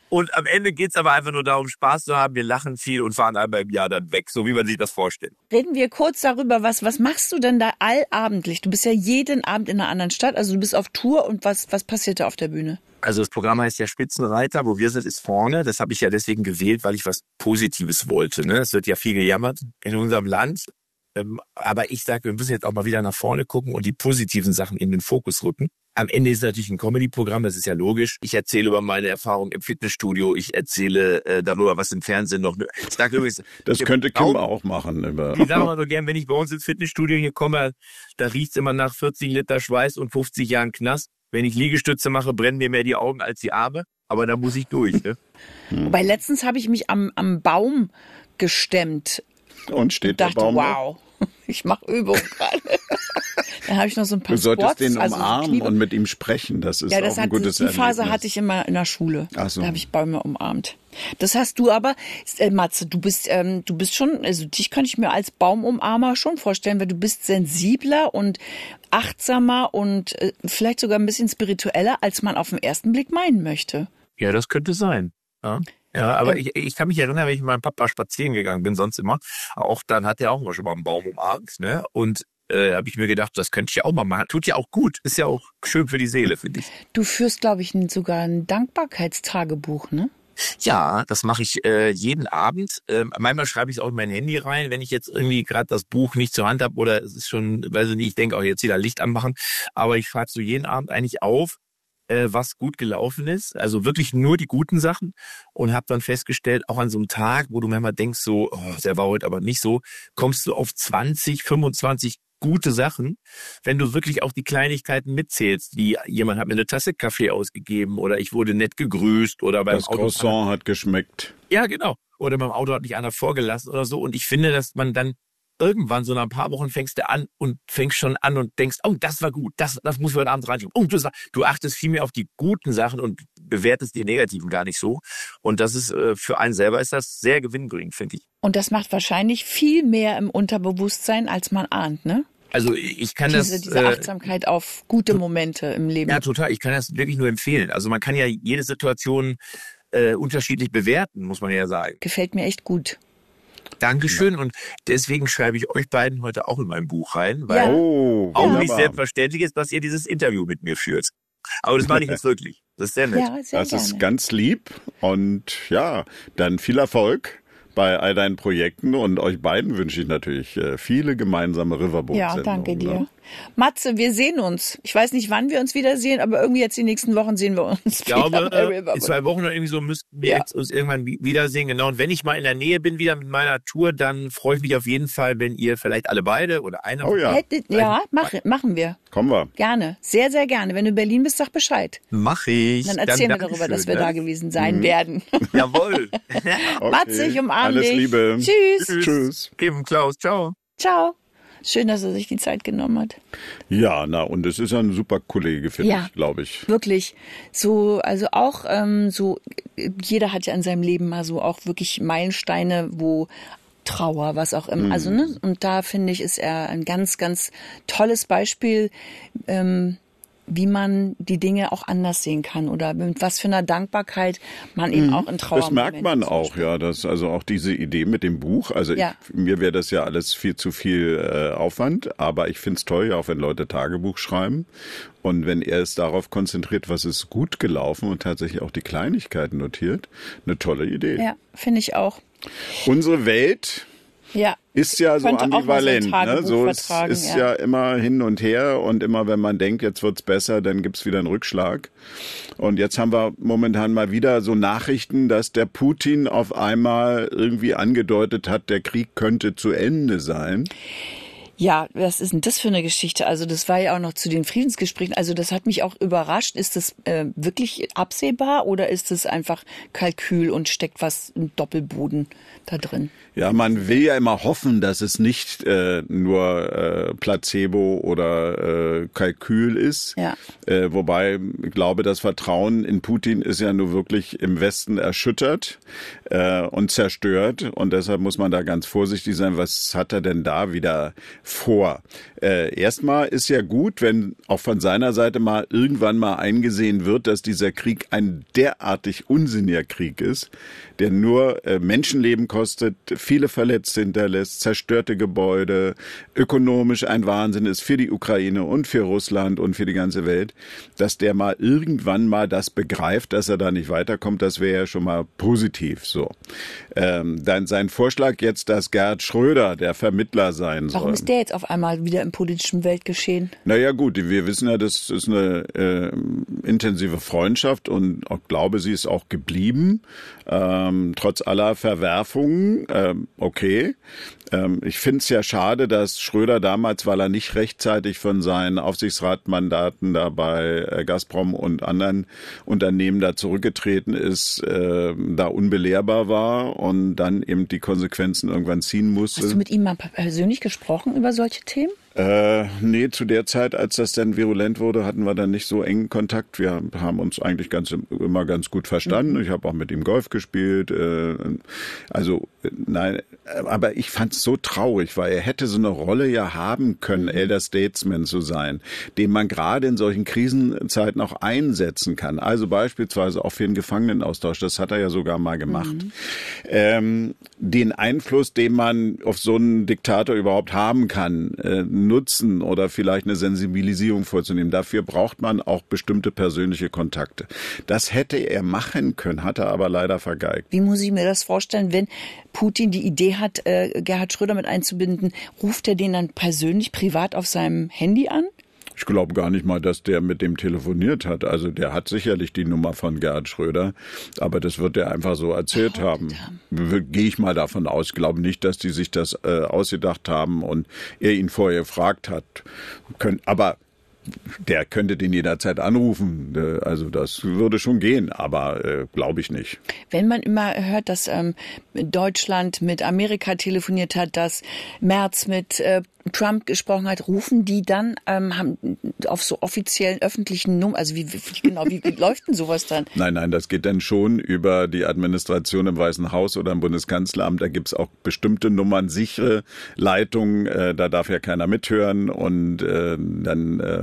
Und am Ende geht's aber einfach nur darum, Spaß zu haben. Wir lachen viel und fahren einmal im Jahr dann weg, so wie man sich das vorstellt. Reden wir kurz darüber, was, was machst du denn da allabendlich? Du bist ja jeden Abend in einer anderen Stadt, also du bist auf Tour und was, was passiert da auf der Bühne? Also das Programm heißt ja Spitzenreiter, wo wir sind, ist vorne. Das habe ich ja deswegen gewählt, weil ich was Positives wollte. Ne? Es wird ja viel gejammert in unserem Land. Ähm, aber ich sage, wir müssen jetzt auch mal wieder nach vorne gucken und die positiven Sachen in den Fokus rücken. Am Ende ist es natürlich ein Comedy-Programm, das ist ja logisch. Ich erzähle über meine Erfahrungen im Fitnessstudio. Ich erzähle äh, darüber, was im Fernsehen noch... Ich sag übrigens, das könnte Kim auch machen. Über ich sage mal so gern, wenn ich bei uns ins Fitnessstudio hier komme, da riecht's immer nach vierzig Liter Schweiß und fünfzig Jahren Knast. Wenn ich Liegestütze mache, brennen mir mehr die Augen als die Arme. Aber da muss ich durch. Ne? Hm. Wobei letztens habe ich mich am, am Baum gestemmt. Und steht und dachte, der Baum wow, ich mache Übung gerade. Dann habe ich noch so ein paar Du solltest Squats, den also umarmen so und mit ihm sprechen. Das ist ja, das auch ein hat, gutes die Phase Erlebnis. hatte ich immer in der Schule. Ach so. Da habe ich Bäume umarmt. Das hast du aber, äh, Matze, du bist, ähm, du bist schon, also dich kann ich mir als Baumumarmer schon vorstellen, weil du bist sensibler und achtsamer und äh, vielleicht sogar ein bisschen spiritueller, als man auf den ersten Blick meinen möchte. Ja, das könnte sein. Ja. Ja, aber ich, ich kann mich erinnern, wenn ich mit meinem Papa spazieren gegangen bin, sonst immer, auch dann hat er auch mal schon mal einen Baum umarmt, ne? Und äh, habe ich mir gedacht, das könnte ich ja auch mal machen. Tut ja auch gut. Ist ja auch schön für die Seele, finde ich. Du führst, glaube ich, ein, sogar ein Dankbarkeitstagebuch, ne? Ja, das mache ich äh, jeden Abend. Ähm, manchmal schreibe ich es auch in mein Handy rein, wenn ich jetzt irgendwie gerade das Buch nicht zur Hand habe oder es ist schon, weiß ich nicht, ich denke auch jetzt wieder Licht anmachen. Aber ich schreibe so jeden Abend eigentlich auf, was gut gelaufen ist, also wirklich nur die guten Sachen und habe dann festgestellt, auch an so einem Tag, wo du manchmal denkst so, oh, der war heute aber nicht so, kommst du auf zwanzig, fünfundzwanzig gute Sachen, wenn du wirklich auch die Kleinigkeiten mitzählst, wie jemand hat mir eine Tasse Kaffee ausgegeben oder ich wurde nett gegrüßt oder beim das Croissant hat geschmeckt. Ja, genau. Oder beim Auto hat nicht einer vorgelassen oder so und ich finde, dass man dann irgendwann, so nach ein paar Wochen fängst du an und fängst schon an und denkst, oh, das war gut, das, das muss ich heute Abend reinschieben. Oh, das war, du achtest viel mehr auf die guten Sachen und bewertest die negativen gar nicht so. Und das ist, äh, für einen selber ist das sehr gewinnbringend, finde ich. Und das macht wahrscheinlich viel mehr im Unterbewusstsein, als man ahnt, ne? Also ich kann diese, das... Diese Achtsamkeit äh, auf gute Momente im Leben. Ja, total. Ich kann das wirklich nur empfehlen. Also man kann ja jede Situation äh, unterschiedlich bewerten, muss man ja sagen. Gefällt mir echt gut. Dankeschön und deswegen schreibe ich euch beiden heute auch in mein Buch rein, weil ja. oh, auch wunderbar. nicht selbstverständlich ist, dass ihr dieses Interview mit mir führt. Aber das meine ich jetzt wirklich. Das ist sehr nett. Ja, sehr das gerne. ist ganz lieb und ja, dann viel Erfolg bei all deinen Projekten und euch beiden wünsche ich natürlich äh, viele gemeinsame Riverboat-Sendungen. Ja, danke dir. Ne? Matze, wir sehen uns. Ich weiß nicht, wann wir uns wiedersehen, aber irgendwie jetzt die nächsten Wochen sehen wir uns. Ich glaube, äh, in zwei Wochen oder irgendwie so müssten wir ja. jetzt uns irgendwann wiedersehen. Genau. Und wenn ich mal in der Nähe bin wieder mit meiner Tour, dann freue ich mich auf jeden Fall, wenn ihr vielleicht alle beide oder einer. Oh ja. Hättet, ja, mach, machen wir. Kommen wir. Gerne. Sehr, sehr gerne. Wenn du in Berlin bist, sag Bescheid. Mach ich. Dann erzählen dann wir darüber, dass wir ne? da gewesen sein mhm. werden. Jawohl. Okay. Matze, ich umarme Alles dich. Liebe. Tschüss. Tschüss. Tschüss. Kim, Klaus, ciao. Ciao. Schön, dass er sich die Zeit genommen hat. Ja, na, und es ist ein super Kollege, finde ja, ich, glaube ich. Wirklich. So, also auch ähm, so, jeder hat ja in seinem Leben mal so auch wirklich Meilensteine, wo Trauer, was auch immer. Mhm. Also, ne? Und da finde ich, ist er ein ganz, ganz tolles Beispiel, ähm, wie man die Dinge auch anders sehen kann oder mit was für einer Dankbarkeit man eben mhm. auch in Trauer. Das merkt man auch, ja, dass also auch diese Idee mit dem Buch, also ja. ich, mir wäre das ja alles viel zu viel äh, Aufwand, aber ich finde es toll, ja, auch wenn Leute Tagebuch schreiben und wenn er es darauf konzentriert, was ist gut gelaufen und tatsächlich auch die Kleinigkeiten notiert, eine tolle Idee. Ja, finde ich auch. Unsere Welt ja. ist ja so ambivalent. So, ne? so es ist ja. ja immer hin und her und immer wenn man denkt, jetzt wird's besser, dann gibt's wieder einen Rückschlag. Und jetzt haben wir momentan mal wieder so Nachrichten, dass der Putin auf einmal irgendwie angedeutet hat, der Krieg könnte zu Ende sein. Ja, was ist denn das für eine Geschichte? Also das war ja auch noch zu den Friedensgesprächen. Also das hat mich auch überrascht. Ist das äh, wirklich absehbar oder ist es einfach Kalkül und steckt was im Doppelboden da drin? Ja, man will ja immer hoffen, dass es nicht äh, nur äh, Placebo oder äh, Kalkül ist. Ja. Äh, wobei ich glaube, das Vertrauen in Putin ist ja nur wirklich im Westen erschüttert äh, und zerstört. Und deshalb muss man da ganz vorsichtig sein. Was hat er denn da wieder vor. Äh, erstmal ist ja gut, wenn auch von seiner Seite mal irgendwann mal eingesehen wird, dass dieser Krieg ein derartig unsinniger Krieg ist, der nur äh, Menschenleben kostet, viele Verletzte hinterlässt, zerstörte Gebäude, ökonomisch ein Wahnsinn ist für die Ukraine und für Russland und für die ganze Welt, dass der mal irgendwann mal das begreift, dass er da nicht weiterkommt, das wäre ja schon mal positiv so. Ähm, dann sein Vorschlag jetzt, dass Gerhard Schröder der Vermittler sein soll. Warum ist der jetzt auf einmal wieder im politischen Weltgeschehen? Naja gut, wir wissen ja, das ist eine äh, intensive Freundschaft und auch glaube, sie ist auch geblieben, ähm, trotz aller Verwerfungen, ähm, okay. Ähm, ich finde es ja schade, dass Schröder damals, weil er nicht rechtzeitig von seinen Aufsichtsratmandaten da bei äh, Gazprom und anderen Unternehmen da zurückgetreten ist, äh, da unbelehrbar war und dann eben die Konsequenzen irgendwann ziehen musste. Hast du mit ihm mal persönlich gesprochen über solche Themen? Äh, nee, zu der Zeit, als das dann virulent wurde, hatten wir dann nicht so engen Kontakt. Wir haben uns eigentlich ganz, immer ganz gut verstanden. Mhm. Ich habe auch mit ihm Golf gespielt. Äh, also, nein, aber ich fand es so traurig, weil er hätte so eine Rolle ja haben können, mhm. Elder Statesman zu sein, den man gerade in solchen Krisenzeiten auch einsetzen kann. Also beispielsweise auch für den Gefangenenaustausch. Das hat er ja sogar mal gemacht. Mhm. Ähm, den Einfluss, den man auf so einen Diktator überhaupt haben kann, äh, nutzen oder vielleicht eine Sensibilisierung vorzunehmen. Dafür braucht man auch bestimmte persönliche Kontakte. Das hätte er machen können, hat er aber leider vergeigt. Wie muss ich mir das vorstellen, wenn Putin die Idee hat, äh, Gerhard Schröder mit einzubinden? Ruft er den dann persönlich privat auf seinem Handy an? Ich glaube gar nicht mal, dass der mit dem telefoniert hat. Also der hat sicherlich die Nummer von Gerhard Schröder, aber das wird er einfach so erzählt oh, haben. Gehe ich mal davon aus. Ich glaube nicht, dass die sich das äh, ausgedacht haben und er ihn vorher gefragt hat. Könnt, aber der könnte den jederzeit anrufen. Also das würde schon gehen, aber äh, glaube ich nicht. Wenn man immer hört, dass ähm, Deutschland mit Amerika telefoniert hat, dass Merz mit äh, Trump gesprochen hat, rufen die dann ähm, haben auf so offiziellen öffentlichen Nummern, also wie, wie genau, wie, wie läuft denn sowas dann? Nein, nein, das geht dann schon über die Administration im Weißen Haus oder im Bundeskanzleramt. Da gibt's auch bestimmte Nummern, sichere Leitungen, äh, da darf ja keiner mithören und äh, dann äh,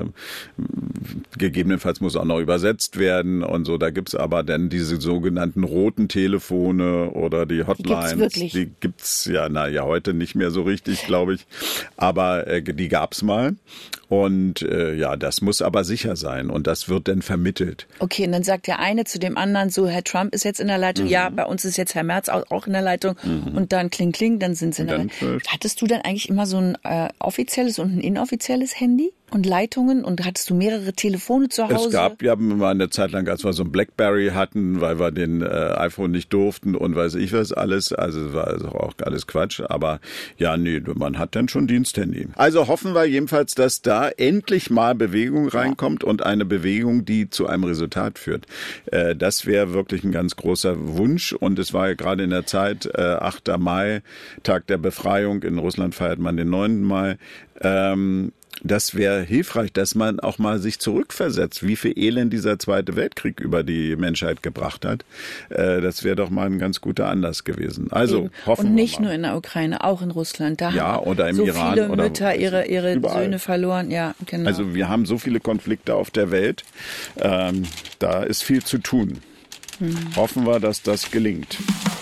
gegebenenfalls muss auch noch übersetzt werden und so. Da gibt's aber dann diese sogenannten roten Telefone oder die Hotlines. Die gibt's wirklich? Die gibt's ja, na ja, heute nicht mehr so richtig, glaube ich. Aber äh, die gab's mal. Und äh, ja, das muss aber sicher sein und das wird dann vermittelt. Okay, und dann sagt der eine zu dem anderen so, Herr Trump ist jetzt in der Leitung, mhm. ja, bei uns ist jetzt Herr Merz auch in der Leitung mhm. und dann kling, kling, dann sind sie in der Leitung. Hattest du dann eigentlich immer so ein äh, offizielles und ein inoffizielles Handy? Und Leitungen und hattest du mehrere Telefone zu Hause? Es gab ja mal eine Zeit lang, als wir so ein Blackberry hatten, weil wir den äh, iPhone nicht durften und weiß ich was alles. Also war also auch alles Quatsch. Aber ja, nee, man hat dann schon Diensthandy. Also hoffen wir jedenfalls, dass da endlich mal Bewegung reinkommt ja. und eine Bewegung, die zu einem Resultat führt. Äh, das wäre wirklich ein ganz großer Wunsch. Und es war ja gerade in der Zeit, äh, achter Mai, Tag der Befreiung. In Russland feiert man den neunten Mai. Ähm, Das wäre hilfreich, dass man auch mal sich zurückversetzt, wie viel Elend dieser Zweite Weltkrieg über die Menschheit gebracht hat. Äh, das wäre doch mal ein ganz guter Anlass gewesen. Also Eben. hoffen wir mal. Und nicht nur in der Ukraine, auch in Russland. Da ja, haben oder im so Iran viele oder Mütter ihre, ihre überall. Söhne verloren. Ja, genau. Also wir haben so viele Konflikte auf der Welt. Ähm, da ist viel zu tun. Hm. Hoffen wir, dass das gelingt.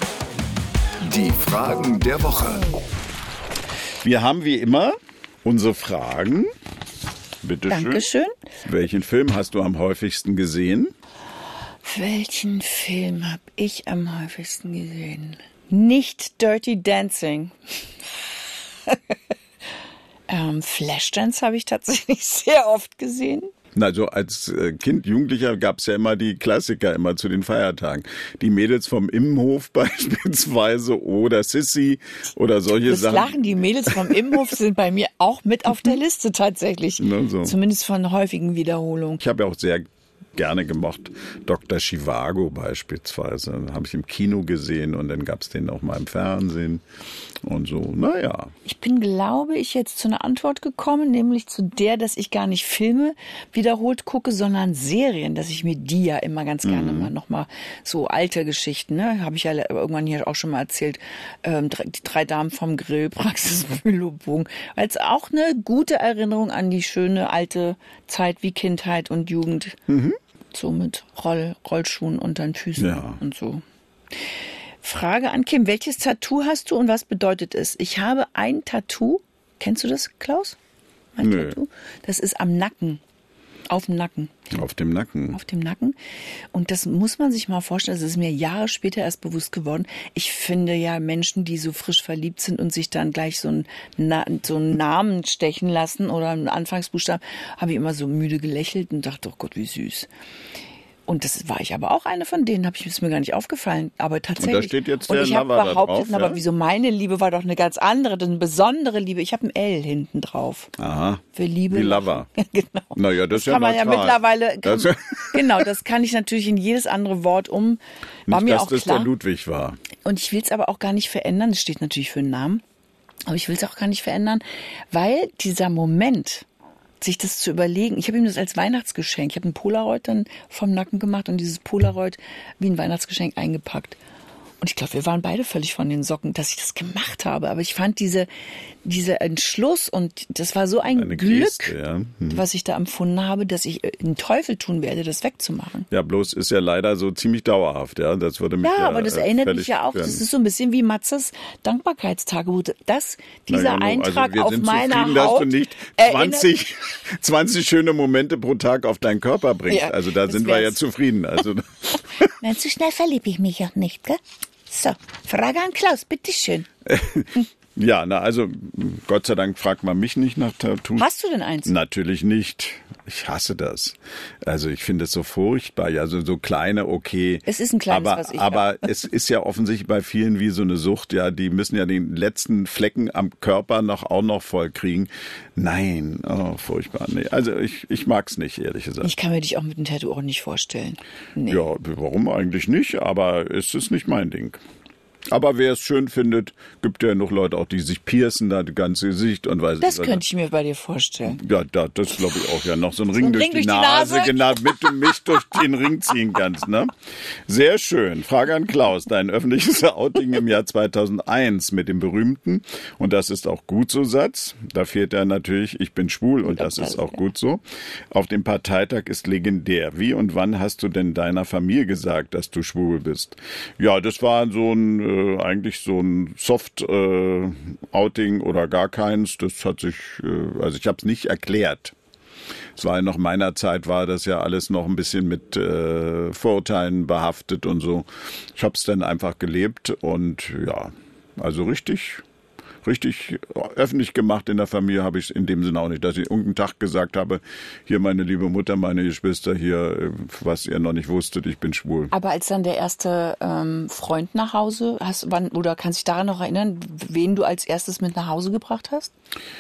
Die Fragen der Woche. Wir haben wie immer unsere Fragen. Bitte schön. Dankeschön. Welchen Film hast du am häufigsten gesehen? Welchen Film habe ich am häufigsten gesehen? Nicht Dirty Dancing. ähm, Flashdance habe ich tatsächlich sehr oft gesehen. Also als Kind, Jugendlicher gab es ja immer die Klassiker immer zu den Feiertagen. Die Mädels vom Immenhof beispielsweise oder Sissy oder solche das Sachen. Das Lachen, die Mädels vom Immenhof sind bei mir auch mit auf der Liste tatsächlich. Na so. Zumindest von häufigen Wiederholungen. Ich habe ja auch sehr gerne gemocht. Doktor Zhivago beispielsweise, habe ich im Kino gesehen und dann gab es den auch mal im Fernsehen und so, naja. Ich bin, glaube ich, jetzt zu einer Antwort gekommen, nämlich zu der, dass ich gar nicht Filme wiederholt gucke, sondern Serien, dass ich mir die ja immer ganz gerne mhm. mal nochmal so alte Geschichten, ne, habe ich ja irgendwann hier auch schon mal erzählt, ähm, die drei Damen vom Grill, Praxis Mühlebogen, als auch eine gute Erinnerung an die schöne alte Zeit wie Kindheit und Jugend. Mhm. So mit Roll, Rollschuhen unter den Füßen ja. und so. Frage an Kim, welches Tattoo hast du und was bedeutet es? Ich habe ein Tattoo. Kennst du das, Klaus? Mein Nö. Tattoo? Das ist am Nacken. Auf dem Nacken. Auf dem Nacken. Auf dem Nacken. Und das muss man sich mal vorstellen, das ist mir Jahre später erst bewusst geworden. Ich finde ja Menschen, die so frisch verliebt sind und sich dann gleich so einen, Na- so einen Namen stechen lassen oder einen Anfangsbuchstaben, habe ich immer so müde gelächelt und dachte, oh Gott, wie süß. Und das war ich aber auch eine von denen, habe ich ist mir gar nicht aufgefallen. Aber tatsächlich. Und da steht jetzt der und ich habe Lover da behauptet, drauf, aber ja? wieso meine Liebe war doch eine ganz andere, eine besondere Liebe. Ich habe ein L hinten drauf. Aha. Für Liebe. Wie Lover. Genau. Naja, das, Das ist ja kann man ja neutral. mittlerweile, Das, genau, das kann ich natürlich in jedes andere Wort um. War nicht, mir dass auch das klar. der Ludwig war. Und ich will es aber auch gar nicht verändern. Das steht natürlich für einen Namen. Aber ich will es auch gar nicht verändern, weil dieser Moment, sich das zu überlegen. Ich habe ihm das als Weihnachtsgeschenk. Ich habe ein Polaroid dann vom Nacken gemacht und dieses Polaroid wie ein Weihnachtsgeschenk eingepackt. Und ich glaube, wir waren beide völlig von den Socken, dass ich das gemacht habe. Aber ich fand diese, dieser Entschluss und das war so ein Eine Glück, Geste, ja. Hm. was ich da empfunden habe, dass ich einen Teufel tun werde, das wegzumachen. Ja, bloß ist ja leider so ziemlich dauerhaft, ja. Das würde mich Ja, ja, aber das äh, erinnert völlig mich ja auch, stören. das ist so ein bisschen wie Matzes Dankbarkeitstagebuch. Das, dieser Naja, no, Eintrag also wir auf sind meiner zufrieden, dass Haut du nicht erinnert- zwanzig, zwanzig schöne Momente pro Tag auf deinen Körper bringst. Ja, also da das sind wir ja wär's. zufrieden. Also Nein, so schnell verliebe ich mich auch nicht, gell? So, Frage an Klaus, bitteschön. ja, na also Gott sei Dank fragt man mich nicht nach Tattoos. Hast du denn eins? Natürlich nicht. Ich hasse das. Also ich finde es so furchtbar. Ja, so, so kleine, okay. Es ist ein kleines, aber, was ich Aber hab. es ist ja offensichtlich bei vielen wie so eine Sucht. Ja, die müssen ja den letzten Flecken am Körper noch auch noch voll kriegen. Nein, oh, furchtbar. Nee, also ich, ich mag's nicht, ehrlich gesagt. Ich kann mir dich auch mit einem Tattoo auch nicht vorstellen. Nee. Ja, warum eigentlich nicht? Aber es ist nicht mein Ding. Aber wer es schön findet, gibt ja noch Leute auch, die sich piercen, da das ganze Gesicht und weiß Das nicht, was- könnte ich mir bei dir vorstellen. Ja, da, das glaube ich auch, ja. Noch so ein Ring, ein durch, Ring die durch die Nase, Nase. genau, mit du mich durch den Ring ziehen kannst, ne? Sehr schön. Frage an Klaus. Dein öffentliches Outing im Jahr zweitausendeins mit dem berühmten, und das ist auch gut so, Satz. Da fehlt ja natürlich, ich bin schwul, und das ist auch gut so. Auf dem Parteitag ist legendär. Wie und wann hast du denn deiner Familie gesagt, dass du schwul bist? Ja, das war so ein, äh, eigentlich so ein Soft-Outing äh, oder gar keins. Das hat sich, äh, also ich habe es nicht erklärt. Es war ja noch meiner Zeit, war das ja alles noch ein bisschen mit äh, Vorurteilen behaftet und so. Ich habe es dann einfach gelebt und ja, also richtig, richtig öffentlich gemacht in der Familie habe ich es in dem Sinne auch nicht, dass ich irgendeinen Tag gesagt habe, hier meine liebe Mutter, meine Geschwister, hier, was ihr noch nicht wusstet, ich bin schwul. Aber als dann der erste ähm, Freund nach Hause, hast, wann, oder kannst du dich daran noch erinnern, wen du als erstes mit nach Hause gebracht hast?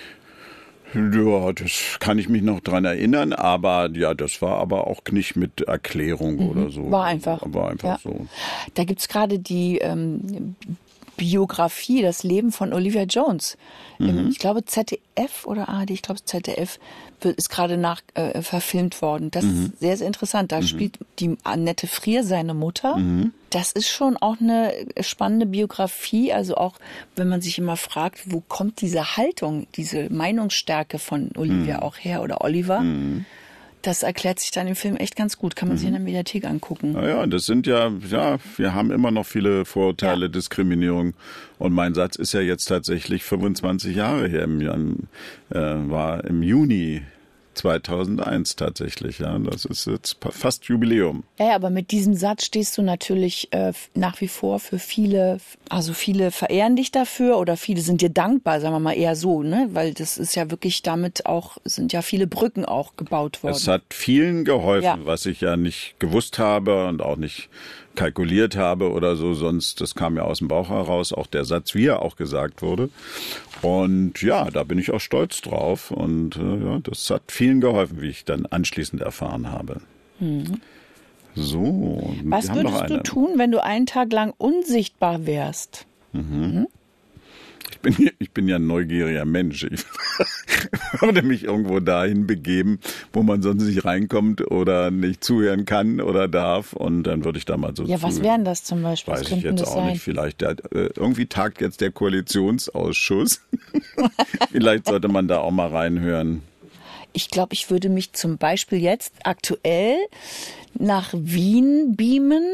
Ja, das kann ich mich noch dran erinnern, aber ja, das war aber auch nicht mit Erklärung mhm. oder so. War einfach. War einfach ja. so. Da gibt's gerade die ähm, Biografie, das Leben von Olivia Jones. Mhm. Im, ich glaube Z D F oder A R D, ich glaube Z D F wird, ist gerade nach äh, verfilmt worden. Das mhm. ist sehr, sehr interessant. Da mhm. spielt die Annette Frier seine Mutter. Mhm. Das ist schon auch eine spannende Biografie. Also auch, wenn man sich immer fragt, wo kommt diese Haltung, diese Meinungsstärke von Olivia mhm. auch her oder Oliver? Mhm. Das erklärt sich dann im Film echt ganz gut. Kann man sich in der Mediathek angucken. Naja, das sind ja, ja, wir haben immer noch viele Vorurteile, ja. Diskriminierung. Und mein Satz ist ja jetzt tatsächlich fünfundzwanzig Jahre her. Im Jahr, äh, war im Juni zweitausendeins tatsächlich, ja. Das ist jetzt fast Jubiläum. Ja, aber mit diesem Satz stehst du natürlich äh, nach wie vor für viele, also viele verehren dich dafür oder viele sind dir dankbar, sagen wir mal eher so, ne? Weil das ist ja wirklich damit auch, sind ja viele Brücken auch gebaut worden. Es hat vielen geholfen, ja. was ich ja nicht gewusst habe und auch nicht kalkuliert habe oder so, sonst, das kam ja aus dem Bauch heraus, auch der Satz, wie er auch gesagt wurde. Und ja, da bin ich auch stolz drauf und äh, ja, das hat vielen geholfen, wie ich dann anschließend erfahren habe. Mhm. So. Was würdest du tun, wenn du einen Tag lang unsichtbar wärst? Mhm. Mhm. Ich bin, ich bin ja ein neugieriger Mensch. Ich würde mich irgendwo dahin begeben, wo man sonst nicht reinkommt oder nicht zuhören kann oder darf. Und dann würde ich da mal so Ja, was wären das zum Beispiel? Weiß ich jetzt auch sein? nicht. Vielleicht der, äh, irgendwie tagt jetzt der Koalitionsausschuss. Vielleicht sollte man da auch mal reinhören. Ich glaube, ich würde mich zum Beispiel jetzt aktuell nach Wien beamen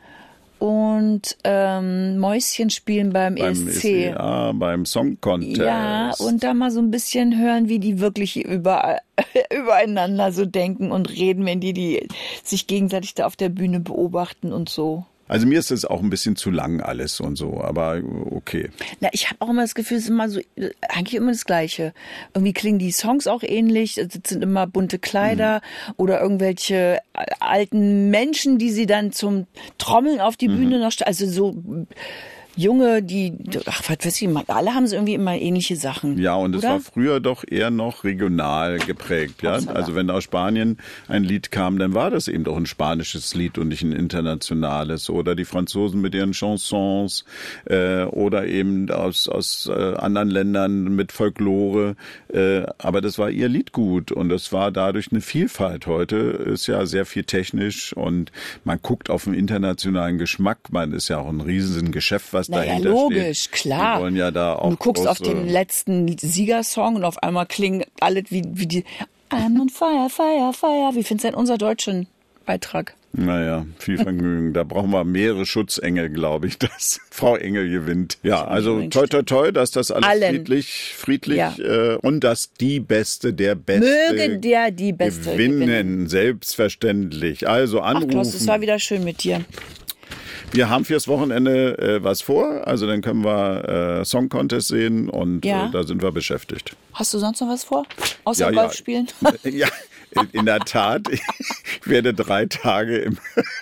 und ähm, Mäuschen spielen beim, beim E S C. Ja, beim Song Contest. Ja, und da mal so ein bisschen hören, wie die wirklich über, übereinander so denken und reden, wenn die, die sich gegenseitig da auf der Bühne beobachten und so. Also mir ist das auch ein bisschen zu lang alles und so, aber okay. Na, ich habe auch immer das Gefühl, es ist immer so, eigentlich immer das Gleiche. Irgendwie klingen die Songs auch ähnlich, es sind immer bunte Kleider mhm. oder irgendwelche alten Menschen, die sie dann zum Trommeln auf die Bühne mhm. noch stellen. Also so Junge, die, ach, was weiß ich, alle haben so irgendwie immer ähnliche Sachen. Ja, und es oder? war früher doch eher noch regional geprägt. Ja? Also wenn aus Spanien ein Lied kam, dann war das eben doch ein spanisches Lied und nicht ein internationales. Oder die Franzosen mit ihren Chansons äh, oder eben aus, aus äh, anderen Ländern mit Folklore. Äh, aber das war ihr Liedgut und das war dadurch eine Vielfalt. Heute ist ja sehr viel technisch und man guckt auf den internationalen Geschmack. Man ist ja auch ein riesiges Geschäft, was Naja, dahinter logisch, steht. klar. Die wollen ja da auch du guckst große, auf den letzten Siegersong und auf einmal klingen alle wie, wie die I'm on fire, fire, fire. Wie findest du denn unser deutschen Beitrag? Naja, viel Vergnügen. Da brauchen wir mehrere Schutzengel, glaube ich, dass Frau Engel gewinnt. Ja, also toi, toi, toi, dass das alles Allen. friedlich, friedlich Ja. äh, und dass die Beste, der Beste Möge der die Beste gewinnen. gewinnen. Selbstverständlich. Also anrufen. Ach Klaus, es war wieder schön mit dir. Wir haben fürs Wochenende äh, was vor, also dann können wir äh, Song Contest sehen und Ja. äh, da sind wir beschäftigt. Hast du sonst noch was vor? Außer Ja, ja. Golf spielen? Ja, in, in der Tat. Ich werde drei Tage im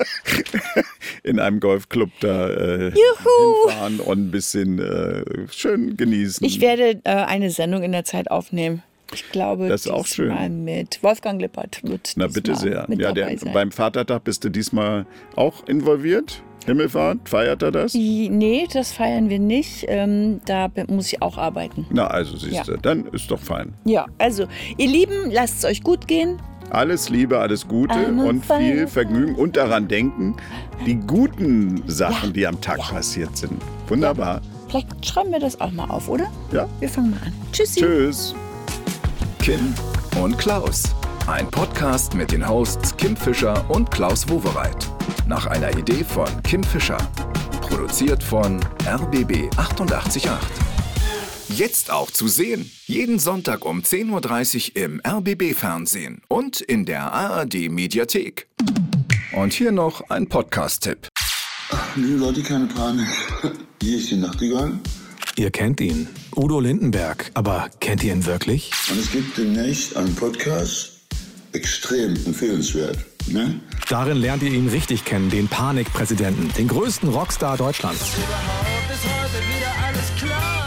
in einem Golfclub da äh, hinfahren und ein bisschen äh, schön genießen. Ich werde äh, eine Sendung in der Zeit aufnehmen. Ich glaube, Das ist auch diesmal schön. mit Wolfgang Lippert wird Na bitte diesmal sehr. mit Ja, dabei der, sein. beim Vatertag bist du diesmal auch involviert? Himmelfahrt, feiert er das? Die- Nee, das feiern wir nicht. Ähm, da be- muss ich auch arbeiten. Na also siehst Ja. du, dann ist doch fein. Ja, also ihr Lieben, lasst es euch gut gehen. Alles Liebe, alles Gute I'm on und fire. viel Vergnügen und daran denken, die guten Sachen, Ja. die am Tag passiert sind. Wunderbar. Vielleicht schreiben wir das auch mal auf, oder? Ja. Wir fangen mal an. Tschüssi. Tschüss. Kim und Klaus. Ein Podcast mit den Hosts Kim Fischer und Klaus Wowereit. Nach einer Idee von Kim Fischer. Produziert von R B B achtundachtzig Komma acht. Jetzt auch zu sehen. Jeden Sonntag um zehn Uhr dreißig im R B B-Fernsehen und in der A R D-Mediathek. Und hier noch ein Podcast-Tipp. Nee, Leute, keine Panik. Hier ist die Nachtigall. Ihr kennt ihn, Udo Lindenberg. Aber kennt ihr ihn wirklich? Und es gibt demnächst einen Podcast. Extrem empfehlenswert. Ne? Darin lernt ihr ihn richtig kennen, den Panikpräsidenten, den größten Rockstar Deutschlands. Überhaupt ist heute wieder alles klar.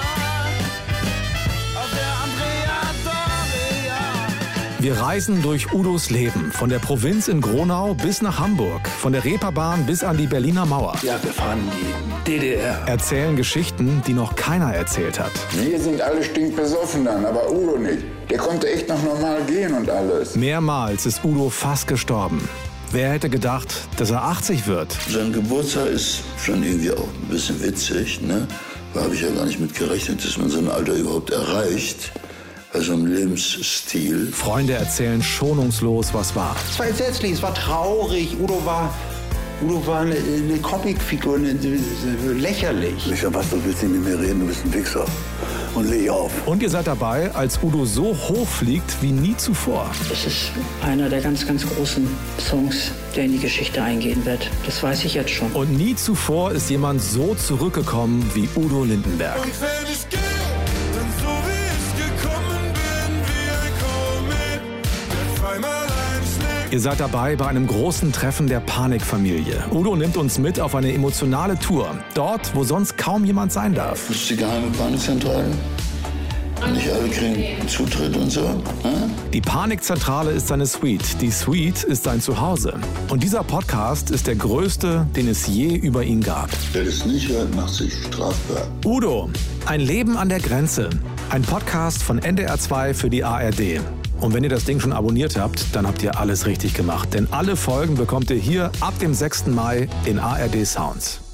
Auf der Andrea Doria. Wir reisen durch Udos Leben, von der Provinz in Gronau bis nach Hamburg, von der Reeperbahn bis an die Berliner Mauer. Ja, wir fahren die D D R. Erzählen Geschichten, die noch keiner erzählt hat. Wir sind alle stinkbesoffen dann, aber Udo nicht. Der konnte echt noch normal gehen und alles. Mehrmals ist Udo fast gestorben. Wer hätte gedacht, dass er achtzig wird? Sein Geburtstag ist schon irgendwie auch ein bisschen witzig. Ne? Da habe ich ja gar nicht mit gerechnet, dass man so ein Alter überhaupt erreicht. Bei so einem Lebensstil. Freunde erzählen schonungslos, was war. Es war entsetzlich, es war traurig. Udo war, Udo war eine, eine Comicfigur, eine, eine, lächerlich. Ich sag, was, du willst nicht mit mir reden, du bist ein Wichser. Und leg auf. Und ihr seid dabei, als Udo so hoch fliegt wie nie zuvor. Das ist einer der ganz, ganz großen Songs, der in die Geschichte eingehen wird. Das weiß ich jetzt schon. Und nie zuvor ist jemand so zurückgekommen wie Udo Lindenberg. Und wenn ich gehe, dann so wie ich gekommen bin, wie ein Komet, der zweimal einschlägt. Ihr seid dabei bei einem großen Treffen der Panikfamilie. Udo nimmt uns mit auf eine emotionale Tour. Dort, wo sonst kaum jemand sein darf. Das ist die geheime Panikzentrale. Nicht alle kriegen Zutritt und so. Ne? Die Die Panikzentrale ist seine Suite, die Suite ist sein Zuhause. Und dieser Podcast ist der größte, den es je über ihn gab. Wer das nicht hört, macht sich strafbar. Udo, ein Leben an der Grenze. Ein Podcast von N D R zwei für die A R D. Und wenn ihr das Ding schon abonniert habt, dann habt ihr alles richtig gemacht. Denn alle Folgen bekommt ihr hier ab dem sechsten Mai in A R D Sounds.